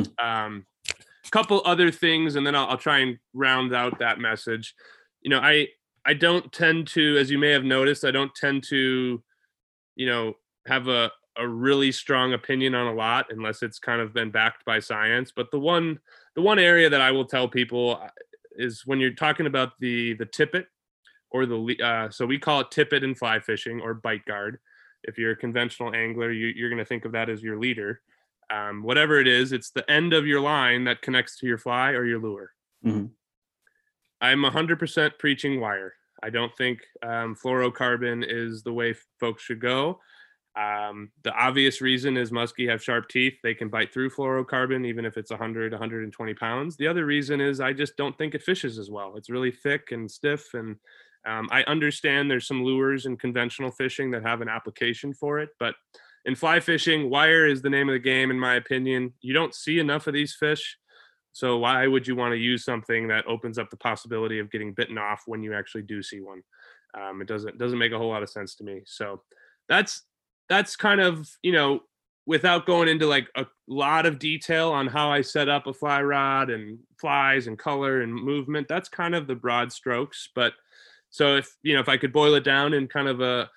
Couple other things, and then I'll try and round out that message. I don't tend to, as you may have noticed, I don't tend to, have a really strong opinion on a lot unless it's kind of been backed by science. But the one area that I will tell people is when you're talking about the tippet or so we call it tippet in fly fishing, or bite guard. If you're a conventional angler, you're going to think of that as your leader. Whatever it is, it's the end of your line that connects to your fly or your lure. Mm-hmm. I'm 100% preaching wire. I don't think fluorocarbon is the way folks should go. The obvious reason is muskie have sharp teeth. They can bite through fluorocarbon, even if it's 100, 120 pounds. The other reason is I just don't think it fishes as well. It's really thick and stiff. And I understand there's some lures in conventional fishing that have an application for it. But in fly fishing, wire is the name of the game, in my opinion. You don't see enough of these fish. So why would you want to use something that opens up the possibility of getting bitten off when you actually do see one? It doesn't make a whole lot of sense to me. So that's kind of, without going into like a lot of detail on how I set up a fly rod and flies and color and movement, that's kind of the broad strokes. But so if I could boil it down in kind of a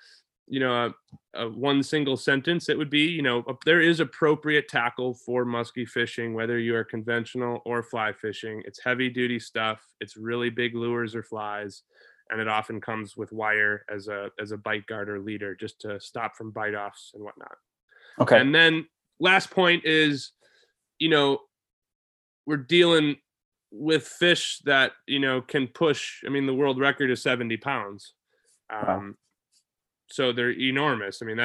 one single sentence, it would be, there is appropriate tackle for muskie fishing, whether you are conventional or fly fishing. It's heavy duty stuff. It's really big lures or flies. And it often comes with wire as a bite guard or leader, just to stop from bite offs and whatnot. Okay. And then last point is, we're dealing with fish that, can push, the world record is 70 pounds. Wow. So they're enormous. I'm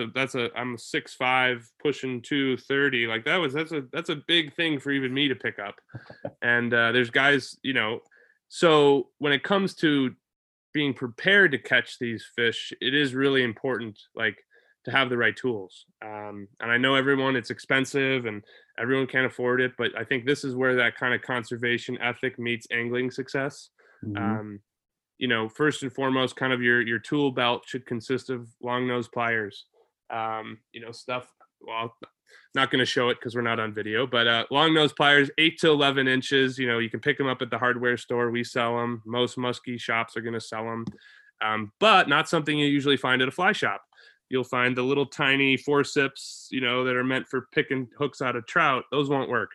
6'5", pushing 230. Like that's a big thing for even me to pick up. And there's guys, so when it comes to being prepared to catch these fish, it is really important, like, to have the right tools. And I know it's expensive and everyone can't afford it, but I think this is where that kind of conservation ethic meets angling success. First and foremost, kind of your tool belt should consist of long nose pliers, stuff. Well, not going to show it because we're not on video, but long nose pliers, 8 to 11 inches. You can pick them up at the hardware store. We sell them. Most muskie shops are going to sell them, but not something you usually find at a fly shop. You'll find the little tiny forceps, that are meant for picking hooks out of trout. Those won't work.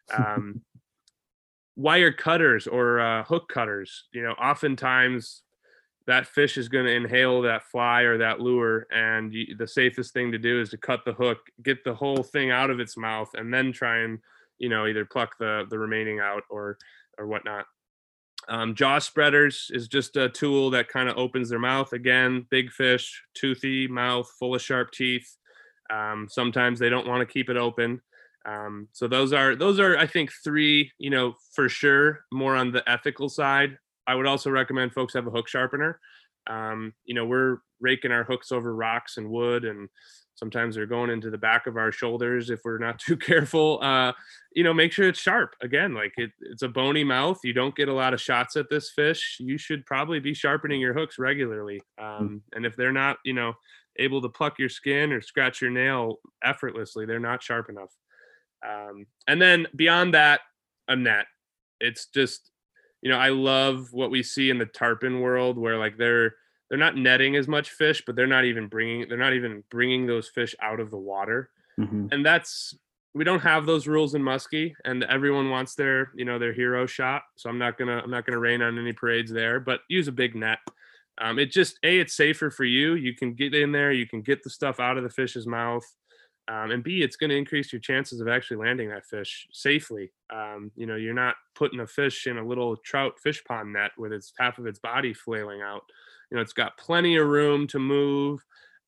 Wire cutters or hook cutters, oftentimes that fish is going to inhale that fly or that lure. And the safest thing to do is to cut the hook, get the whole thing out of its mouth, and then try and, either pluck the remaining out or whatnot. Jaw spreaders is just a tool that kind of opens their mouth. Again, big fish, toothy mouth, full of sharp teeth. Sometimes they don't want to keep it open. So those are, I think, three, for sure, more on the ethical side. I would also recommend folks have a hook sharpener. We're raking our hooks over rocks and wood, and sometimes they're going into the back of our shoulders if we're not too careful. Make sure it's sharp. Again, like it's a bony mouth. You don't get a lot of shots at this fish. You should probably be sharpening your hooks regularly. And if they're not, able to pluck your skin or scratch your nail effortlessly, they're not sharp enough. And then beyond that, a net. It's just, I love what we see in the tarpon world where like they're not netting as much fish, but they're not even bringing those fish out of the water. And we don't have those rules in muskie, and everyone wants their hero shot. So I'm not gonna rain on any parades there, but use a big net. It's safer for you. You can get in there, you can get the stuff out of the fish's mouth. And B, it's going to increase your chances of actually landing that fish safely. You're not putting a fish in a little trout fish pond net with half of its body flailing out. It's got plenty of room to move.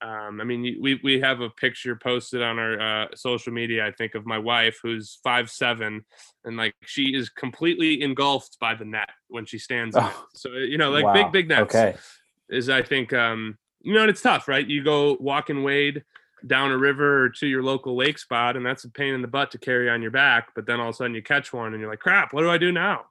We have a picture posted on our social media, I think, of my wife who's 5'7", and like she is completely engulfed by the net when she stands in it. So, wow. big nets is, I think, and it's tough, right? You go walk and wade down a river or to your local lake spot, and that's a pain in the butt to carry on your back, but then all of a sudden you catch one and you're like, crap, what do I do now?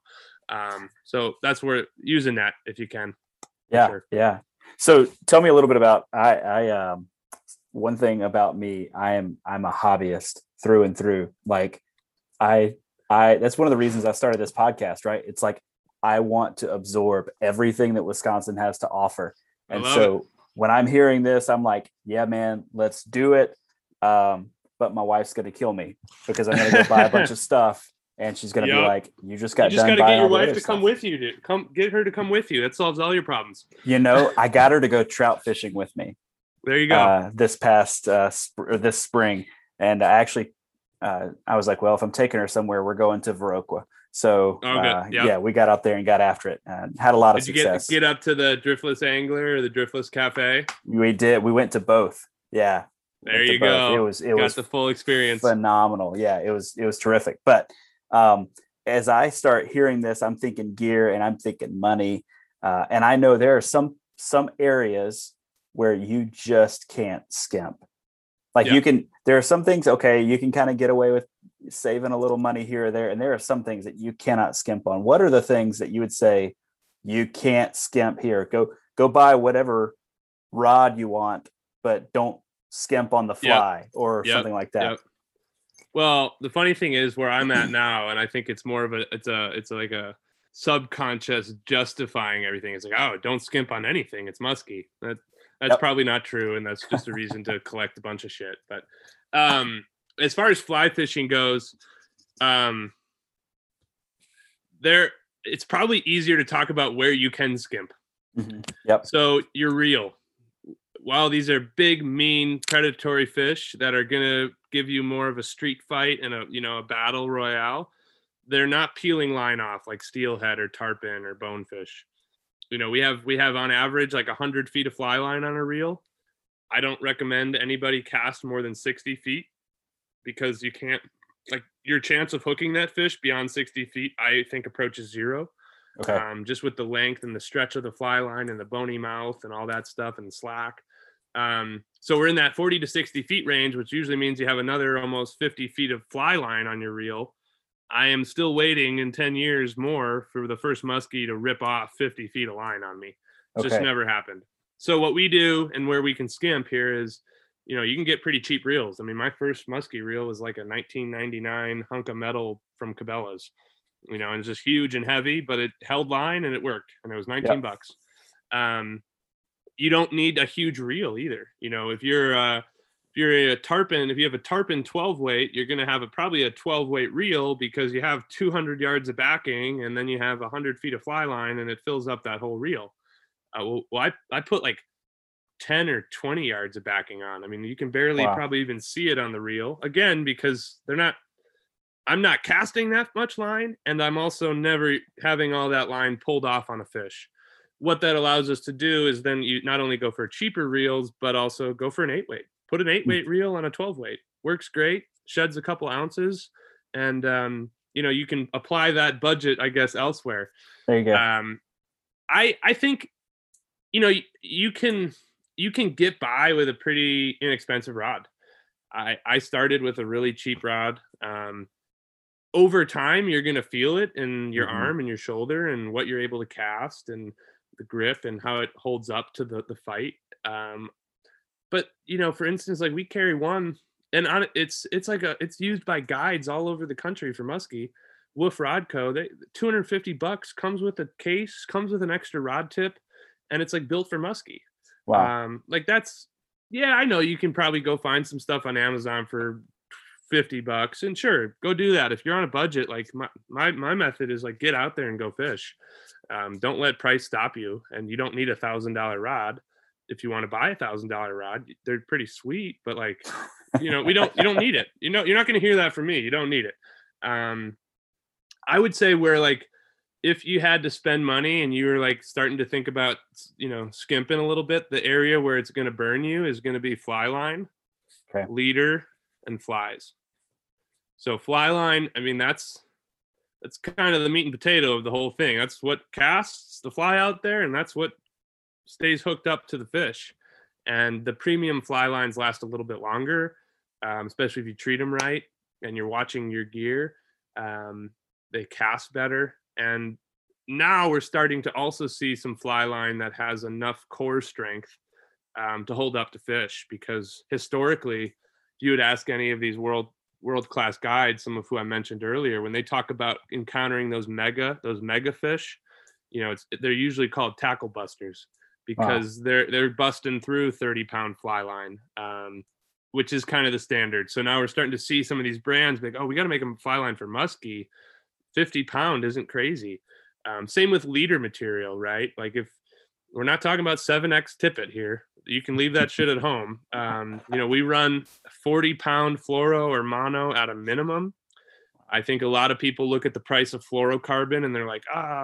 So that's where use a net if you can. Yeah. Sure. Yeah. So tell me a little bit about, I one thing about me, I'm a hobbyist through and through. Like I that's one of the reasons I started this podcast, right? It's like, I want to absorb everything that Wisconsin has to offer. And so when I'm hearing this, I'm like, yeah, man, let's do it. But my wife's going to kill me because I'm going to go buy a bunch of stuff. And she's going to be like, you just got to get your wife to come with you. Get her to come with you. That solves all your problems. I got her to go trout fishing with me. There you go. This past this spring. And I was like, well, if I'm taking her somewhere, we're going to Viroqua. So we got out there and got after it and had a lot of success. Did you get up to the Driftless Angler or the Driftless Cafe? We did. We went to both. Yeah. There you go. It was the full experience. Phenomenal. Yeah, it was terrific. But as I start hearing this, I'm thinking gear and I'm thinking money. And I know there are some areas where you just can't skimp. Like there are some things, you can kind of get away with saving a little money here or there. And there are some things that you cannot skimp on. What are the things that you would say you can't skimp here? Go buy whatever rod you want, but don't skimp on the fly or something like that. Well, the funny thing is where I'm at now, and I think it's more of it's like a subconscious justifying everything. It's like, oh, don't skimp on anything. It's musky. That's probably not true. And that's just a reason to collect a bunch of shit. But as far as fly fishing goes, it's probably easier to talk about where you can skimp. Mm-hmm. Yep. So your reel. While these are big, mean, predatory fish that are going to give you more of a street fight and a battle royale, they're not peeling line off like steelhead or tarpon or bonefish. We have on average like 100 feet of fly line on a reel. I don't recommend anybody cast more than 60 feet because you can't, like, your chance of hooking that fish beyond 60 feet, I think, approaches zero. Okay. Just with the length and the stretch of the fly line and the bony mouth and all that stuff and the slack. So we're in that 40 to 60 feet range, which usually means you have another almost 50 feet of fly line on your reel. I am still waiting in 10 years more for the first muskie to rip off 50 feet of line on me. It's just never happened. So what we do and where we can skimp here is, you know, you can get pretty cheap reels. I mean, my first muskie reel was like a 1999 hunk of metal from Cabela's, you know, and it's just huge and heavy, but it held line and it worked, and it was 19 bucks. You don't need a huge reel either. You know, if you're a tarpon, if you have a tarpon 12 weight, you're going to have probably a 12 weight reel, because you have 200 yards of backing and then you have 100 feet of fly line, and it fills up that whole reel. I put like 10 or 20 yards of backing on. I mean, you can barely probably even see it on the reel, again, because I'm not casting that much line, and I'm also never having all that line pulled off on a fish. What that allows us to do is then you not only go for cheaper reels, but also go for an 8-weight. Put an 8-weight reel on a 12-weight. Works great, sheds a couple ounces, and you know, you can apply that budget, I guess, elsewhere. There you go. I think, you know, you can get by with a pretty inexpensive rod. I started with a really cheap rod. Over time, you're going to feel it in your arm and your shoulder, and what you're able to cast, and the grip, and how it holds up to the fight. But, you know, for instance, like we carry one, and it's used by guides all over the country for muskie. Wolf Rod Co. $250 comes with a case, comes with an extra rod tip, and it's like built for muskie. Wow. Like that's, yeah, I know you can probably go find some stuff on Amazon for $50, and sure, go do that. If you're on a budget, like my method is like, get out there and go fish. Don't let price stop you, and you don't need $1,000 rod. If you want to buy $1,000 rod, they're pretty sweet, but like, you know, you don't need it. You know, you're not going to hear that from me. You don't need it. I would say where, like, if you had to spend money and you were like starting to think about, you know, skimping a little bit, the area where it's going to burn you is going to be fly line, leader, and flies. So fly line, I mean, that's kind of the meat and potato of the whole thing. That's what casts the fly out there, and that's what stays hooked up to the fish. And the premium fly lines last a little bit longer, especially if you treat them right and you're watching your gear. They cast better. And now we're starting to also see some fly line that has enough core strength to hold up to fish, because historically, if you would ask any of these world-class guides, some of who I mentioned earlier, when they talk about encountering those mega fish, you know, they're usually called tackle busters, because they're busting through 30-pound fly line, which is kind of the standard. So now we're starting to see some of these brands like, oh, we got to make them fly line for muskie. 50-pound isn't crazy. Same with leader material, right? Like, if we're not talking about 7X tippet here, you can leave that shit at home. You know, we run 40-pound fluoro or mono at a minimum. I think a lot of people look at the price of fluorocarbon and they're like,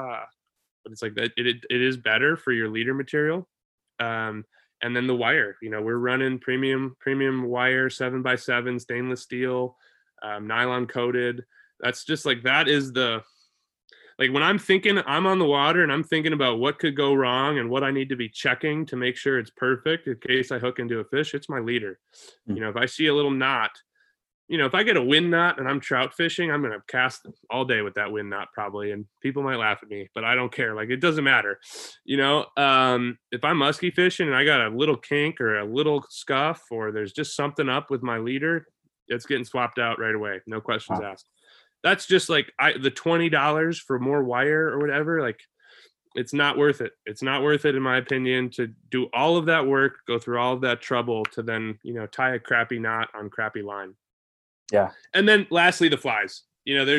but it's like that. It is better for your leader material. And then the wire, you know, we're running premium wire, 7x7 stainless steel, nylon coated. That's just like, that is like when I'm on the water and I'm thinking about what could go wrong and what I need to be checking to make sure it's perfect in case I hook into a fish, it's my leader. You know, if I see a little knot, you know, if I get a wind knot and I'm trout fishing, I'm going to cast all day with that wind knot probably. And people might laugh at me, but I don't care. Like, it doesn't matter. You know, if I'm musky fishing and I got a little kink or a little scuff, or there's just something up with my leader, it's getting swapped out right away. No questions asked. That's just like the $20 for more wire or whatever. Like, it's not worth it. It's not worth it, in my opinion, to do all of that work, go through all of that trouble to then, you know, tie a crappy knot on crappy line. Yeah. And then lastly, the flies. You know,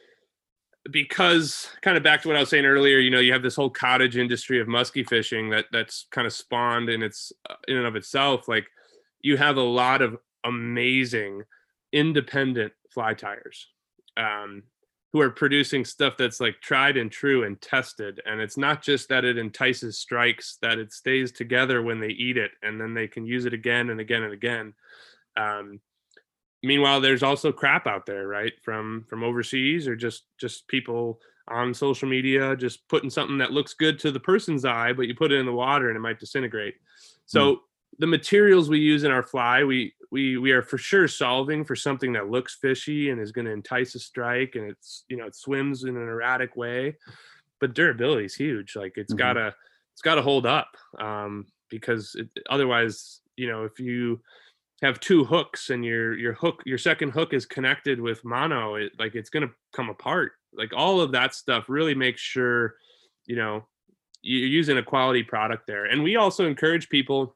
because kind of back to what I was saying earlier, you know, you have this whole cottage industry of musky fishing that's kind of spawned in and of itself. Like, you have a lot of amazing independent fly tires who are producing stuff that's like tried and true and tested. And it's not just that it entices strikes, that it stays together when they eat it, and then they can use it again and again and again. Meanwhile, there's also crap out there, right? From overseas, or just people on social media, just putting something that looks good to the person's eye, but you put it in the water and it might disintegrate. So the materials we use in our fly, we are for sure solving for something that looks fishy and is going to entice a strike, and it's, it swims in an erratic way, but durability is huge. Like it's gotta hold up, because otherwise, if you have two hooks and your second hook is connected with mono, it's going to come apart. Like all of that stuff really makes sure, you're using a quality product there. And we also encourage people.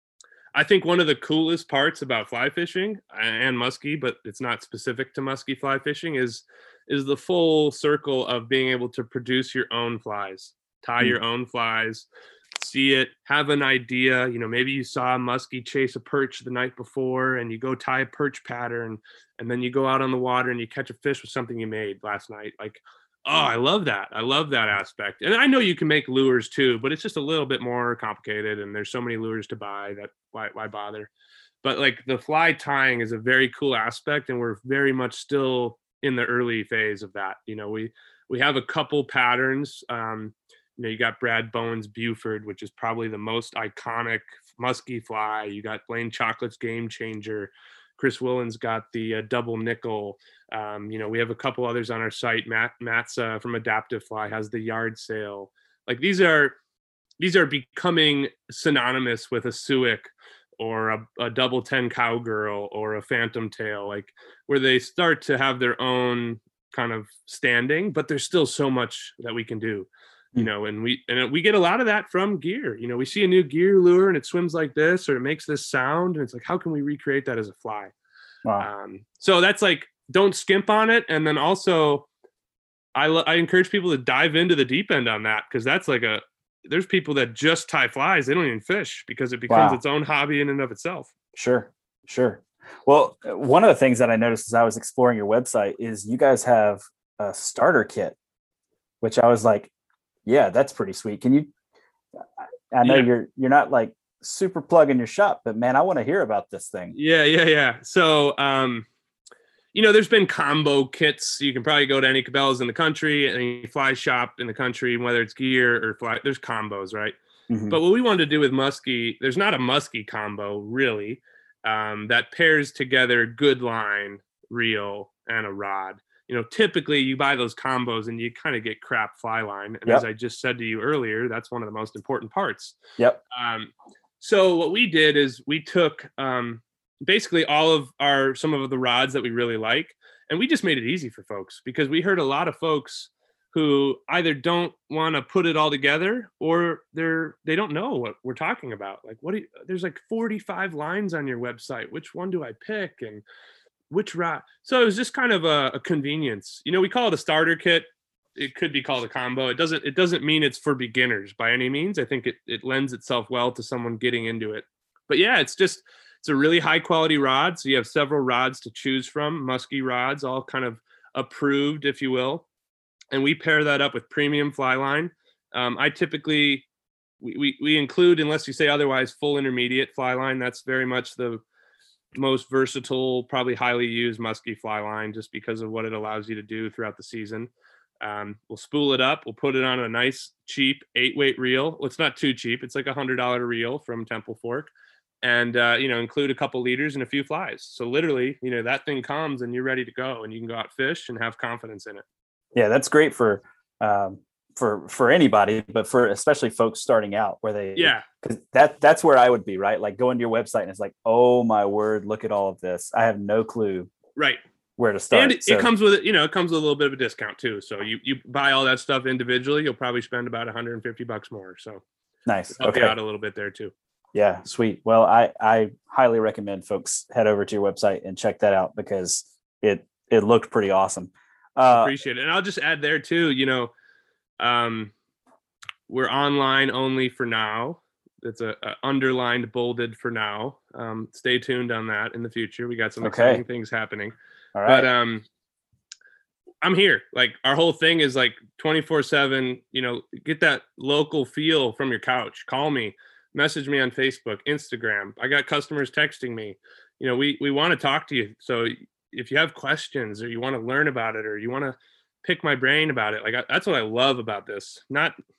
I think one of the coolest parts about fly fishing and muskie, but it's not specific to muskie fly fishing, is the full circle of being able to produce your own flies, tie your own flies, see it, have an idea. Maybe you saw a muskie chase a perch the night before and you go tie a perch pattern, and then you go out on the water and you catch a fish with something you made last night. Like, oh, I love that. I love that aspect. And I know you can make lures too, but it's just a little bit more complicated, and there's so many lures to buy that why bother? But like the fly tying is a very cool aspect, and we're very much still in the early phase of that. We have a couple patterns. You got Brad Bowen's Buford, which is probably the most iconic muskie fly. You got Blaine Chocolate's Game Changer. Chris Willen's got the double nickel. We have a couple others on our site. Matt's from Adaptive Fly has the yard sail. Like these are becoming synonymous with a Suick or a double 10 cowgirl or a phantom tail, like where they start to have their own kind of standing, but there's still so much that we can do. And we get a lot of that from gear. We see a new gear lure and it swims like this, or it makes this sound, and it's like, how can we recreate that as a fly? Wow. So that's like, don't skimp on it. And then also I encourage people to dive into the deep end on that, because that's like there's people that just tie flies. They don't even fish because it becomes its own hobby in and of itself. Sure. Well, one of the things that I noticed as I was exploring your website is you guys have a starter kit, which I was like, yeah, that's pretty sweet. I know you're not like super plug in your shop, but man, I want to hear about this thing. Yeah. So, there's been combo kits. You can probably go to any Cabela's in the country, any fly shop in the country, whether it's gear or fly, there's combos, right? Mm-hmm. But what we wanted to do with muskie, there's not a muskie combo really, that pairs together good line, reel, and a rod. Typically you buy those combos and you kind of get crap fly line. And as I just said to you earlier, that's one of the most important parts. Yep. So what we did is we took basically some of the rods that we really like, and we just made it easy for folks, because we heard a lot of folks who either don't want to put it all together, or they don't know what we're talking about. Like, there's like 45 lines on your website. Which one do I pick? And which rod? So it was just kind of a convenience. We call it a starter kit. It could be called a combo. It doesn't mean it's for beginners by any means. I think it lends itself well to someone getting into it. But yeah, it's a really high quality rod. So you have several rods to choose from, muskie rods, all kind of approved, if you will. And we pair that up with premium fly line. I typically, we include, unless you say otherwise, full intermediate fly line. That's very much the most versatile, probably highly used muskie fly line, just because of what it allows you to do throughout the season. We'll spool it up. We'll put it on a nice, cheap 8-weight reel. Well, it's not too cheap. It's like $100 reel from Temple Fork, and include a couple leaders and a few flies. So literally, that thing comes and you're ready to go, and you can go out fish and have confidence in it. Yeah, that's great for anybody, but for especially folks starting out, where because that's where I would be, right? Like going to your website and it's like, oh my word, look at all of this. I have no clue, right, where to start. And it comes with it comes with a little bit of a discount too. So you buy all that stuff individually, you'll probably spend about $150 more. So nice. Help you out a little bit there too. Yeah, sweet. Well, I highly recommend folks head over to your website and check that out, because it looked pretty awesome. Appreciate it. And I'll just add there too, we're online only for now. It's a underlined, bolded for now. Stay tuned on that in the future. We got some exciting things happening. All right. But I'm here. Like, our whole thing is like 24/7, get that local feel from your couch. Call me, message me on Facebook, Instagram. I got customers texting me. We want to talk to you. So if you have questions, or you want to learn about it, or you want to pick my brain about it, like that's what I love about this. Not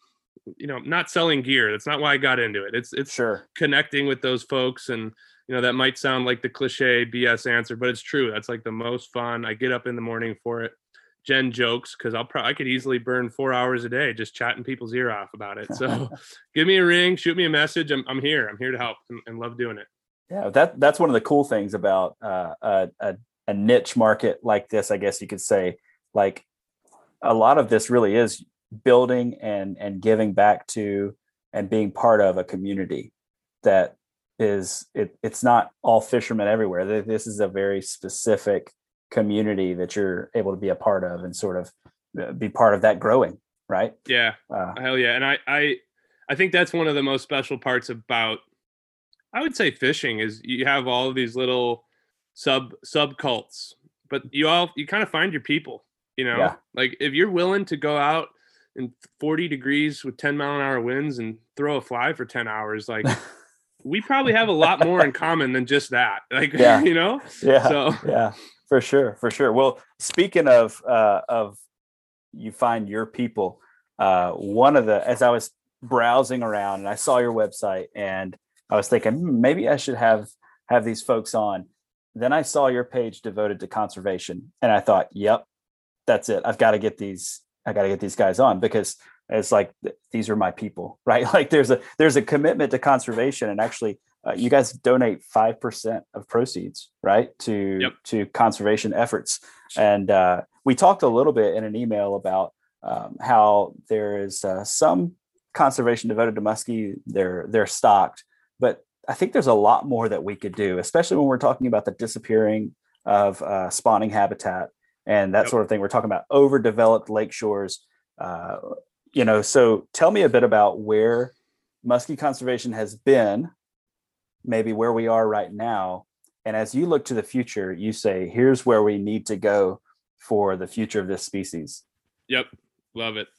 not selling gear. That's not why I got into it. It's Sure. connecting with those folks. And, that might sound like the cliche BS answer, but it's true. That's like the most fun. I get up in the morning for it. Jen jokes because I could easily burn 4 hours a day just chatting people's ear off about it. So give me a ring, shoot me a message. I'm here. I'm here to help and love doing it. Yeah, that's one of the cool things about a niche market like this, I guess you could say. Like, a lot of this really is building and giving back to and being part of a community that is it's not all fishermen everywhere. This is a very specific community that you're able to be a part of and sort of be part of that growing, right? Yeah. Hell yeah. And I think that's one of the most special parts about, I would say, fishing is you have all of these little sub cults, but you kind of find your people, Yeah. Like if you're willing to go out in 40 degrees with 10-mile-an-hour winds and throw a fly for 10 hours, like we probably have a lot more in common than just that. Like, Yeah. Yeah. So yeah, for sure. Well, speaking of you find your people, as I was browsing around and I saw your website and I was thinking maybe I should have these folks on. Then I saw your page devoted to conservation and I thought, yep, that's it. I've got to get these guys on because it's like, these are my people, right? Like there's a commitment to conservation, and actually you guys donate 5% of proceeds, right, to conservation efforts. And we talked a little bit in an email about how there is some conservation devoted to muskie. They're stocked, but I think there's a lot more that we could do, especially when we're talking about the disappearing of spawning habitat and that sort of thing. We're talking about overdeveloped lake shores. So tell me a bit about where muskie conservation has been, maybe where we are right now. And as you look to the future, you say, here's where we need to go for the future of this species. Yep. Love it.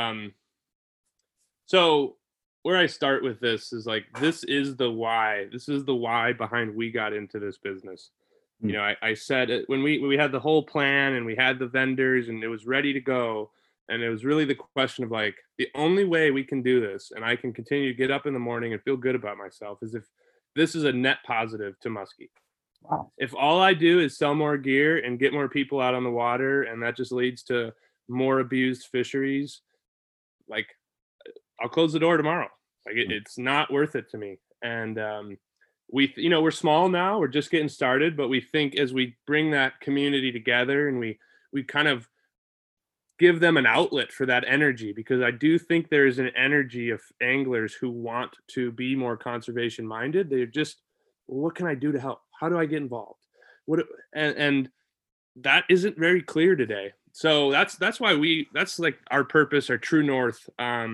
So where I start with this is like, this is the why behind we got into this business. I said it when we had the whole plan and we had the vendors and it was ready to go. And it was really the question of like, the only way we can do this and I can continue to get up in the morning and feel good about myself is if this is a net positive to muskie. Wow. If all I do is sell more gear and get more people out on the water, and that just leads to more abused fisheries, like I'll close the door tomorrow. Like it's not worth it to me. And we're small now, we're just getting started, but we think as we bring that community together and we kind of give them an outlet for that energy, because I do think there's an energy of anglers who want to be more conservation minded. They're just, what can I do to help? How do I get involved? And that isn't very clear today. So that's why that's like our purpose, our true north,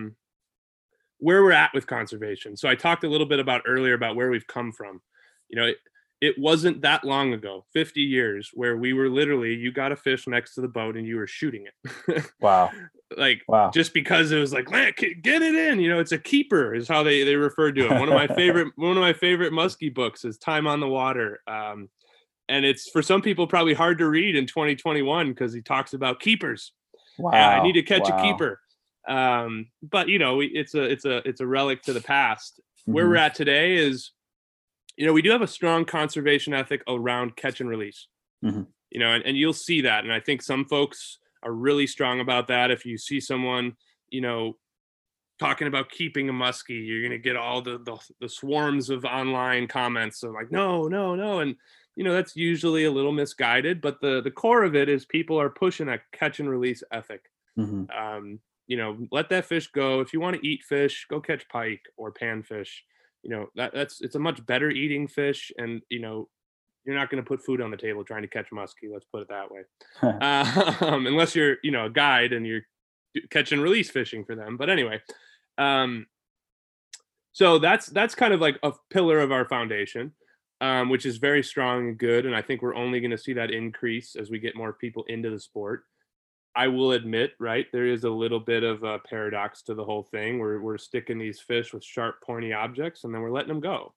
where we're at with conservation. So I talked a little bit earlier about where we've come from. It wasn't that long ago, 50 years, where we were literally, you got a fish next to the boat and you were shooting it. Wow. Just because it was like, get it in, it's a keeper is how they referred to it. One of my favorite muskie books is Time on the Water. And it's, for some people, probably hard to read in 2021 because he talks about keepers. Wow. I need to catch a keeper. But it's a relic to the past. Mm-hmm. Where we're at today is, we do have a strong conservation ethic around catch and release, mm-hmm. And you'll see that. And I think some folks are really strong about that. If you see someone, talking about keeping a muskie, you're going to get all the swarms of online comments. So like, no. And, that's usually a little misguided, but the core of it is people are pushing a catch and release ethic. Mm-hmm. Let that fish go. If you want to eat fish, go catch pike or panfish. It's a much better eating fish, and you're not going to put food on the table trying to catch muskie. Let's put it that way. Unless you're a guide and you're catch and release fishing for them. But anyway, so that's kind of like a pillar of our foundation, which is very strong and good. And I think we're only going to see that increase as we get more people into the sport. I will admit, right, there is a little bit of a paradox to the whole thing. We're sticking these fish with sharp, pointy objects, and then we're letting them go.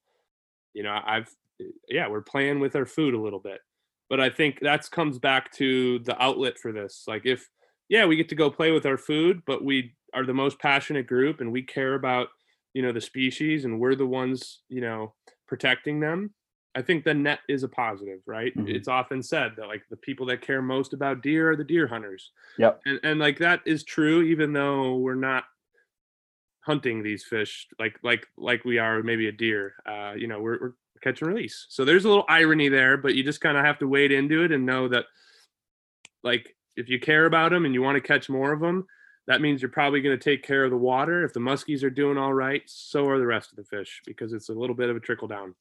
We're playing with our food a little bit. But I think that comes back to the outlet for this. Like we get to go play with our food, but are the most passionate group and we care about, the species, and we're the ones, protecting them, I think the net is a positive, right? Mm-hmm. It's often said that like the people that care most about deer are the deer hunters. Yep. And like that is true, even though we're not hunting these fish like we are maybe a deer. We're catch and release. So there's a little irony there, but you just kind of have to wade into it and know that like if you care about them and you want to catch more of them, that means you're probably going to take care of the water. If the muskies are doing all right, so are the rest of the fish, because it's a little bit of a trickle down.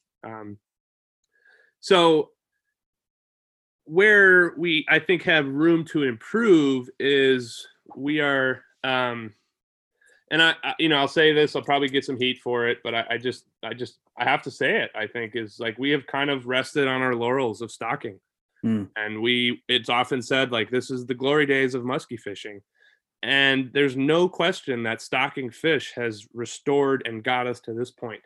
So where we, I think, have room to improve is we are, and I'll say this, I'll probably get some heat for it, but I have to say it, I think, is like, we have kind of rested on our laurels of stocking. And it's often said like, this is the glory days of muskie fishing. And there's no question that stocking fish has restored and got us to this point.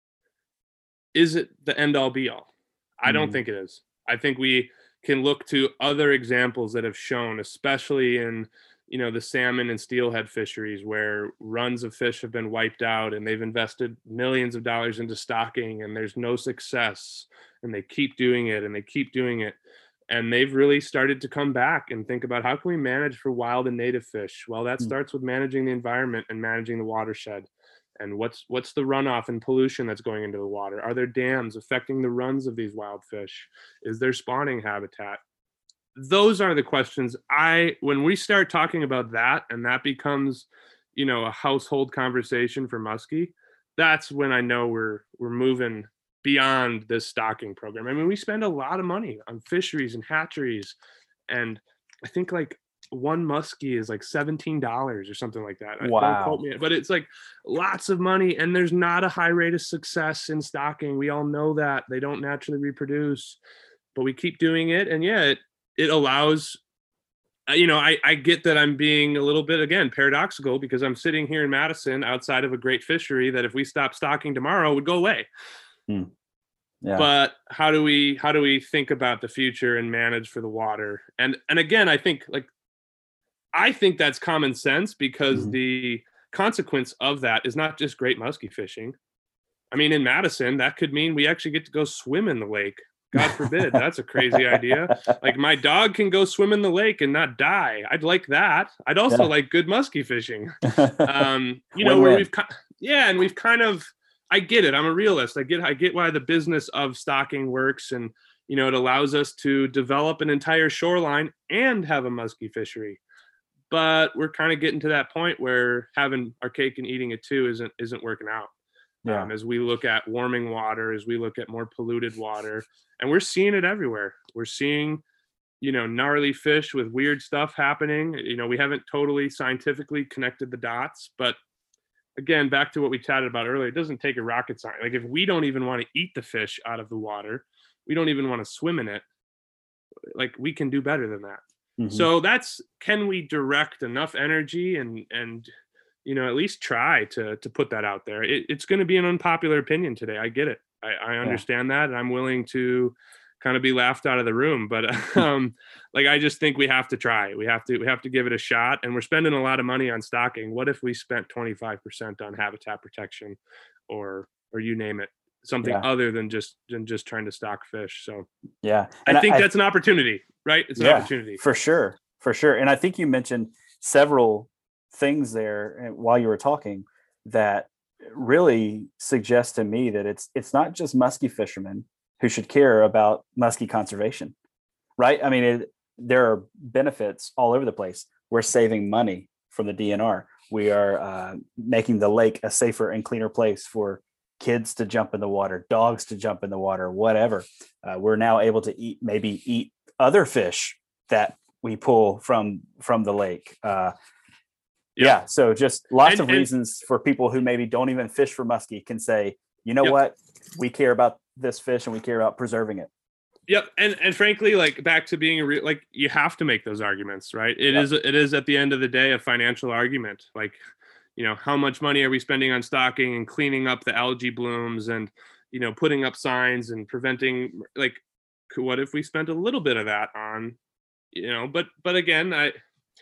Is it the end all be all? I don't think it is. I think we can look to other examples that have shown, especially in, the salmon and steelhead fisheries, where runs of fish have been wiped out and they've invested millions of dollars into stocking and there's no success, and they keep doing it and they keep doing it. And they've really started to come back and think about, how can we manage for wild and native fish? Well, that starts with managing the environment and managing the watershed. And what's the runoff and pollution that's going into the water? Are there dams affecting the runs of these wild fish? Is there spawning habitat? Those are the questions when we start talking about that, and that becomes, a household conversation for muskie, that's when I know we're moving beyond this stocking program. I mean, we spend a lot of money on fisheries and hatcheries, and I think like one muskie is like $17 or something like that. Wow. Don't quote me, but it's like lots of money, and there's not a high rate of success in stocking. We all know that they don't naturally reproduce, but we keep doing it. And yeah, it allows, I get that I'm being a little bit, again, paradoxical, because I'm sitting here in Madison outside of a great fishery that if we stop stocking tomorrow would go away. Yeah. But how do we think about the future and manage for the water? And again, I think that's common sense, because the consequence of that is not just great muskie fishing. I mean, in Madison, that could mean we actually get to go swim in the lake. God forbid. That's a crazy idea. Like, my dog can go swim in the lake and not die. I'd like that. I'd also like good muskie fishing. Where we've kind of, I get it. I'm a realist. I get why the business of stocking works, and it allows us to develop an entire shoreline and have a muskie fishery. But we're kind of getting to that point where having our cake and eating it too isn't working out. Yeah. As we look at warming water, as we look at more polluted water, and we're seeing it everywhere. We're seeing, gnarly fish with weird stuff happening. We haven't totally scientifically connected the dots, but again, back to what we chatted about earlier, it doesn't take a rocket science. Like, if we don't even want to eat the fish out of the water, we don't even want to swim in it, like, we can do better than that. So can we direct enough energy and at least try to put that out there? It's going to be an unpopular opinion today. I get it. I understand that, and I'm willing to kind of be laughed out of the room. But I just think we have to try. We have to give it a shot. And we're spending a lot of money on stocking. What if we spent 25% on habitat protection, or you name it, something other than just trying to stock fish? So yeah, and I think that's an opportunity, right? It's an opportunity for sure. And I think you mentioned several things there while you were talking that really suggest to me that it's not just muskie fishermen who should care about muskie conservation, right? I mean, there are benefits all over the place. We're saving money from the DNR. We are making the lake a safer and cleaner place for kids to jump in the water, dogs to jump in the water, whatever. We're now able to eat other fish that we pull from the lake. Yeah. So just lots of reasons for people who maybe don't even fish for muskie can say, what, we care about this fish and we care about preserving it. Yep. And frankly, like, back to being you have to make those arguments, right? It is at the end of the day a financial argument. Like, how much money are we spending on stocking and cleaning up the algae blooms and, putting up signs and preventing, like, what if we spent a little bit of that on, but again,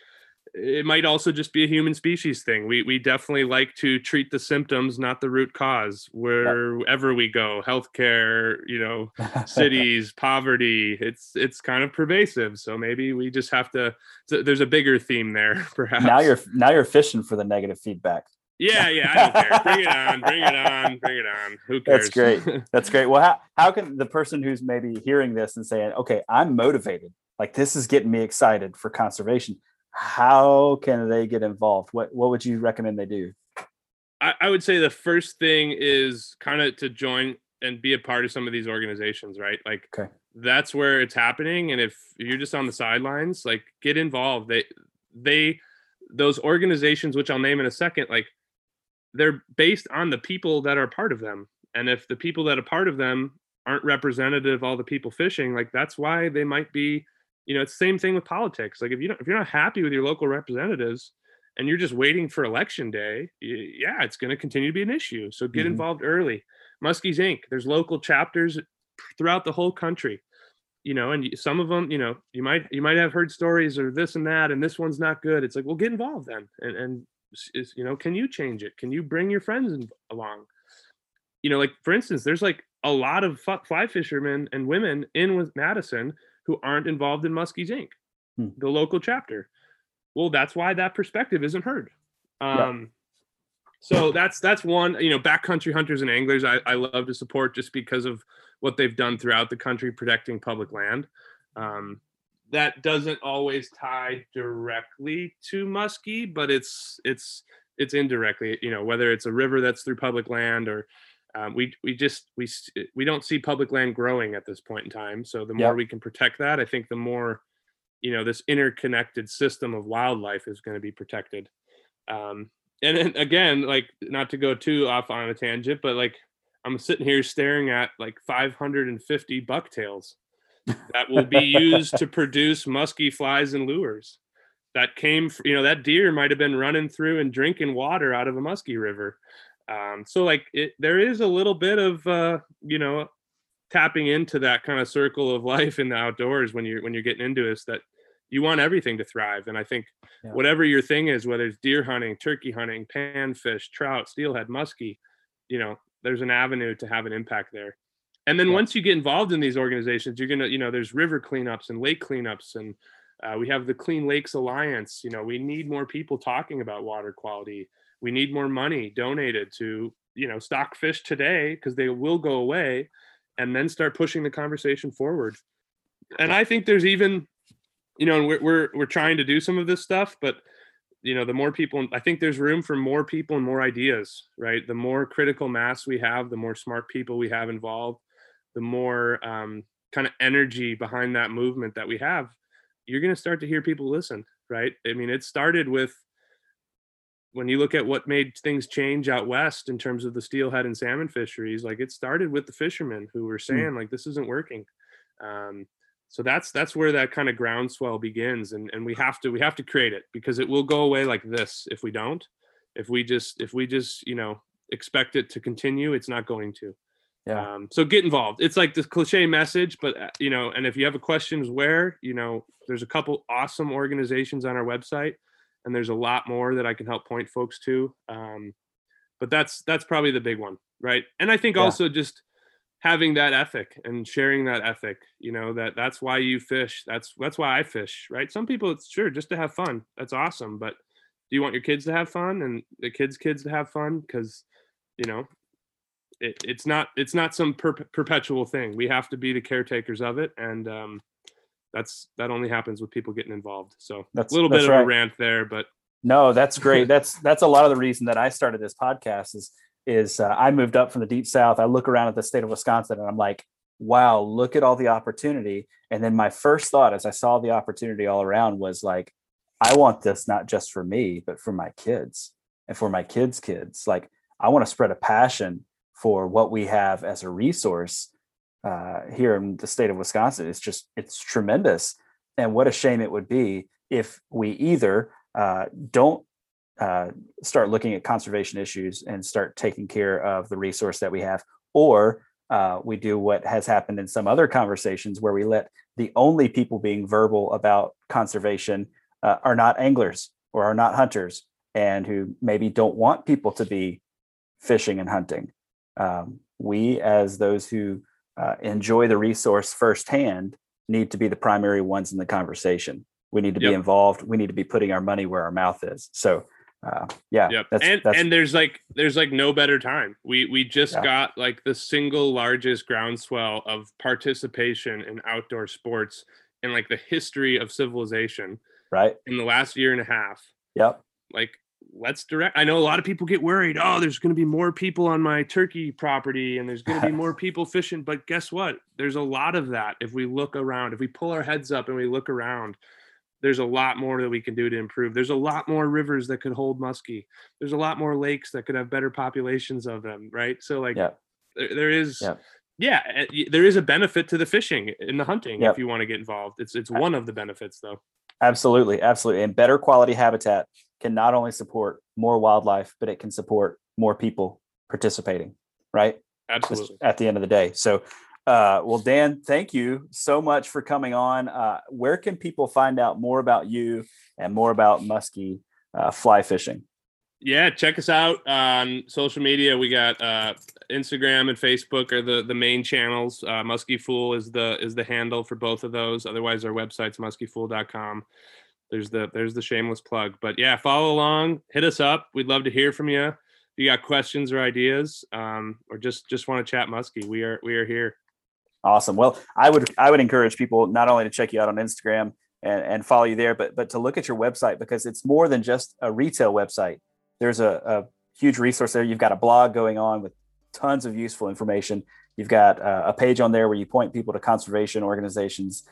it might also just be a human species thing. We definitely like to treat the symptoms, not the root cause, wherever we go. Healthcare, cities, poverty, it's kind of pervasive. So maybe we just have to, there's a bigger theme there, perhaps. Now you're fishing for the negative feedback. Yeah, I don't care. Bring it on. Who cares? That's great. Well, how can the person who's maybe hearing this and saying, okay, I'm motivated, like this is getting me excited for conservation, how can they get involved? What would you recommend they do? I would say the first thing is kind of to join and be a part of some of these organizations, right? Like That's where it's happening. And if you're just on the sidelines, like get involved. Those organizations, which I'll name in a second, like they're based on the people that are part of them. And if the people that are part of them aren't representative of all the people fishing, like that's why they might be, it's the same thing with politics. Like if you're not happy with your local representatives and you're just waiting for election day, it's going to continue to be an issue. So get involved early. Muskies Inc. There's local chapters throughout the whole country, and some of them, you might have heard stories or this and that, and this one's not good. It's like, well, get involved then. And can you change it? Can you bring your friends along? Like for instance, there's like a lot of fly fishermen and women in with Madison who aren't involved in Muskies Inc., the local chapter. Well, that's why that perspective isn't heard. So that's one, backcountry hunters and anglers I love to support just because of what they've done throughout the country protecting public land. That doesn't always tie directly to muskie, but it's indirectly, whether it's a river that's through public land or we don't see public land growing at this point in time. So the more we can protect that, I think the more, this interconnected system of wildlife is going to be protected. And then again, like not to go too off on a tangent, but like I'm sitting here staring at like 550 bucktails that will be used to produce musky flies and lures that came, that deer might've been running through and drinking water out of a musky river. So like there is a little bit of, tapping into that kind of circle of life in the outdoors when you're getting into this, that you want everything to thrive. And I think whatever your thing is, whether it's deer hunting, turkey hunting, panfish, trout, steelhead, muskie, there's an avenue to have an impact there. And then once you get involved in these organizations, you're going to, there's river cleanups and lake cleanups. And we have the Clean Lakes Alliance. We need more people talking about water quality. We need more money donated to, stock fish today because they will go away, and then start pushing the conversation forward. And I think there's even, and we're trying to do some of this stuff, but the more people, I think there's room for more people and more ideas, right? The more critical mass we have, the more smart people we have involved, the more kind of energy behind that movement that we have, you're going to start to hear people listen, right? I mean, it started with, when you look at what made things change out west in terms of the steelhead and salmon fisheries, like it started with the fishermen who were saying like, this isn't working. So that's where that kind of groundswell begins. And we have to create it, because it will go away like this. If we don't, if we just, expect it to continue, it's not going to. Yeah. So get involved. It's like this cliche message, but and if you have a questions where, there's a couple awesome organizations on our website, and there's a lot more that I can help point folks to. But that's probably the big one. Right. And I think also just having that ethic and sharing that ethic, that's why you fish. That's why I fish, right? Some people, it's sure just to have fun. That's awesome. But do you want your kids to have fun and the kids to have fun? Because, it's not some perpetual thing. We have to be the caretakers of it. And that only happens with people getting involved. So that's a little bit of a rant there, but no, that's great. That's a lot of the reason that I started this podcast is I moved up from the deep South. I look around at the state of Wisconsin and I'm like, wow, look at all the opportunity. And then my first thought as I saw the opportunity all around was like, I want this not just for me, but for my kids and for my kids' kids. Like, I want to spread a passion for what we have as a resource here in the state of Wisconsin. It's tremendous. And what a shame it would be if we either don't start looking at conservation issues and start taking care of the resource that we have, or we do what has happened in some other conversations where we let the only people being verbal about conservation are not anglers. or are not hunters and who maybe don't want people to be fishing and hunting. We, as those who enjoy the resource firsthand, need to be the primary ones in the conversation. We need to be involved. We need to be putting our money where our mouth is. So and there's no better time. We just got like the single largest groundswell of participation in outdoor sports in like the history of civilization, right, in the last year and a half. Like, let's direct. I know a lot of people get worried. Oh, there's going to be more people on my turkey property and there's going to be more people fishing. But guess what? There's a lot of that. If we look around, if we pull our heads up and we look around, there's a lot more that we can do to improve. There's a lot more rivers that could hold muskie. There's a lot more lakes that could have better populations of them. Right. So like there is a benefit to the fishing and the hunting if you want to get involved. It's one of the benefits though. Absolutely. Absolutely. And better quality habitat can not only support more wildlife, but it can support more people participating. Right. Absolutely. Just at the end of the day. So, well, Dan, thank you so much for coming on. Where can people find out more about you and more about muskie fly fishing? Yeah, check us out on social media. We got Instagram and Facebook are the main channels. Muskie Fool is the handle for both of those. Otherwise, our website's muskiefool.com. There's the shameless plug. But yeah, follow along, hit us up. We'd love to hear from you. If you got questions or ideas, or just want to chat muskie, we are here. Awesome. Well, I would encourage people not only to check you out on Instagram and follow you there, but to look at your website, because it's more than just a retail website. There's a huge resource there. You've got a blog going on with tons of useful information. You've got a page on there where you point people to conservation organizations.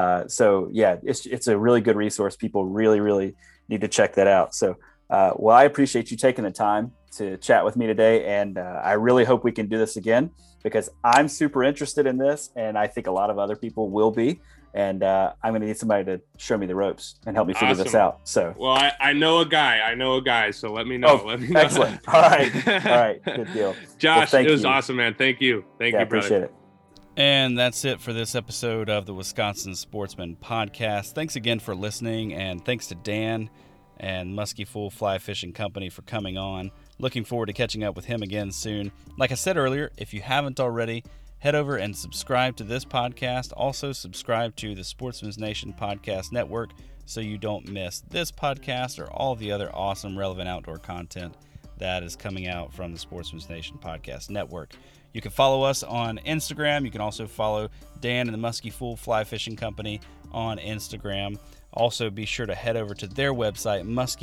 So yeah, it's a really good resource. People really, really need to check that out. So, well, I appreciate you taking the time to chat with me today. And I really hope we can do this again, because I'm super interested in this. And I think a lot of other people will be. And I'm going to need somebody to show me the ropes and help me figure this out. So, well, I know a guy. So let me know. Excellent. All right. Good deal. Josh, it was awesome, man. Thank you. Thank you, brother. Appreciate it. And that's it for this episode of the Wisconsin Sportsman Podcast. Thanks again for listening, and thanks to Dan and Muskie Fool Fly Fishing Company for coming on. Looking forward to catching up with him again soon. Like I said earlier, if you haven't already, head over and subscribe to this podcast. Also, subscribe to the Sportsman's Nation Podcast Network so you don't miss this podcast or all the other awesome, relevant outdoor content that is coming out from the Sportsman's Nation Podcast Network. You can follow us on Instagram. You can also follow Dan and the Muskie Fool Fly Fishing Company on Instagram. Also, be sure to head over to their website,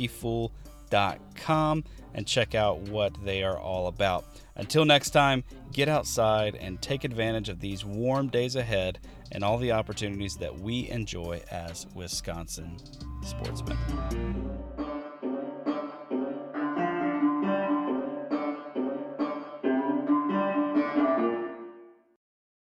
muskiefool.com, and check out what they are all about. Until next time, get outside and take advantage of these warm days ahead and all the opportunities that we enjoy as Wisconsin sportsmen.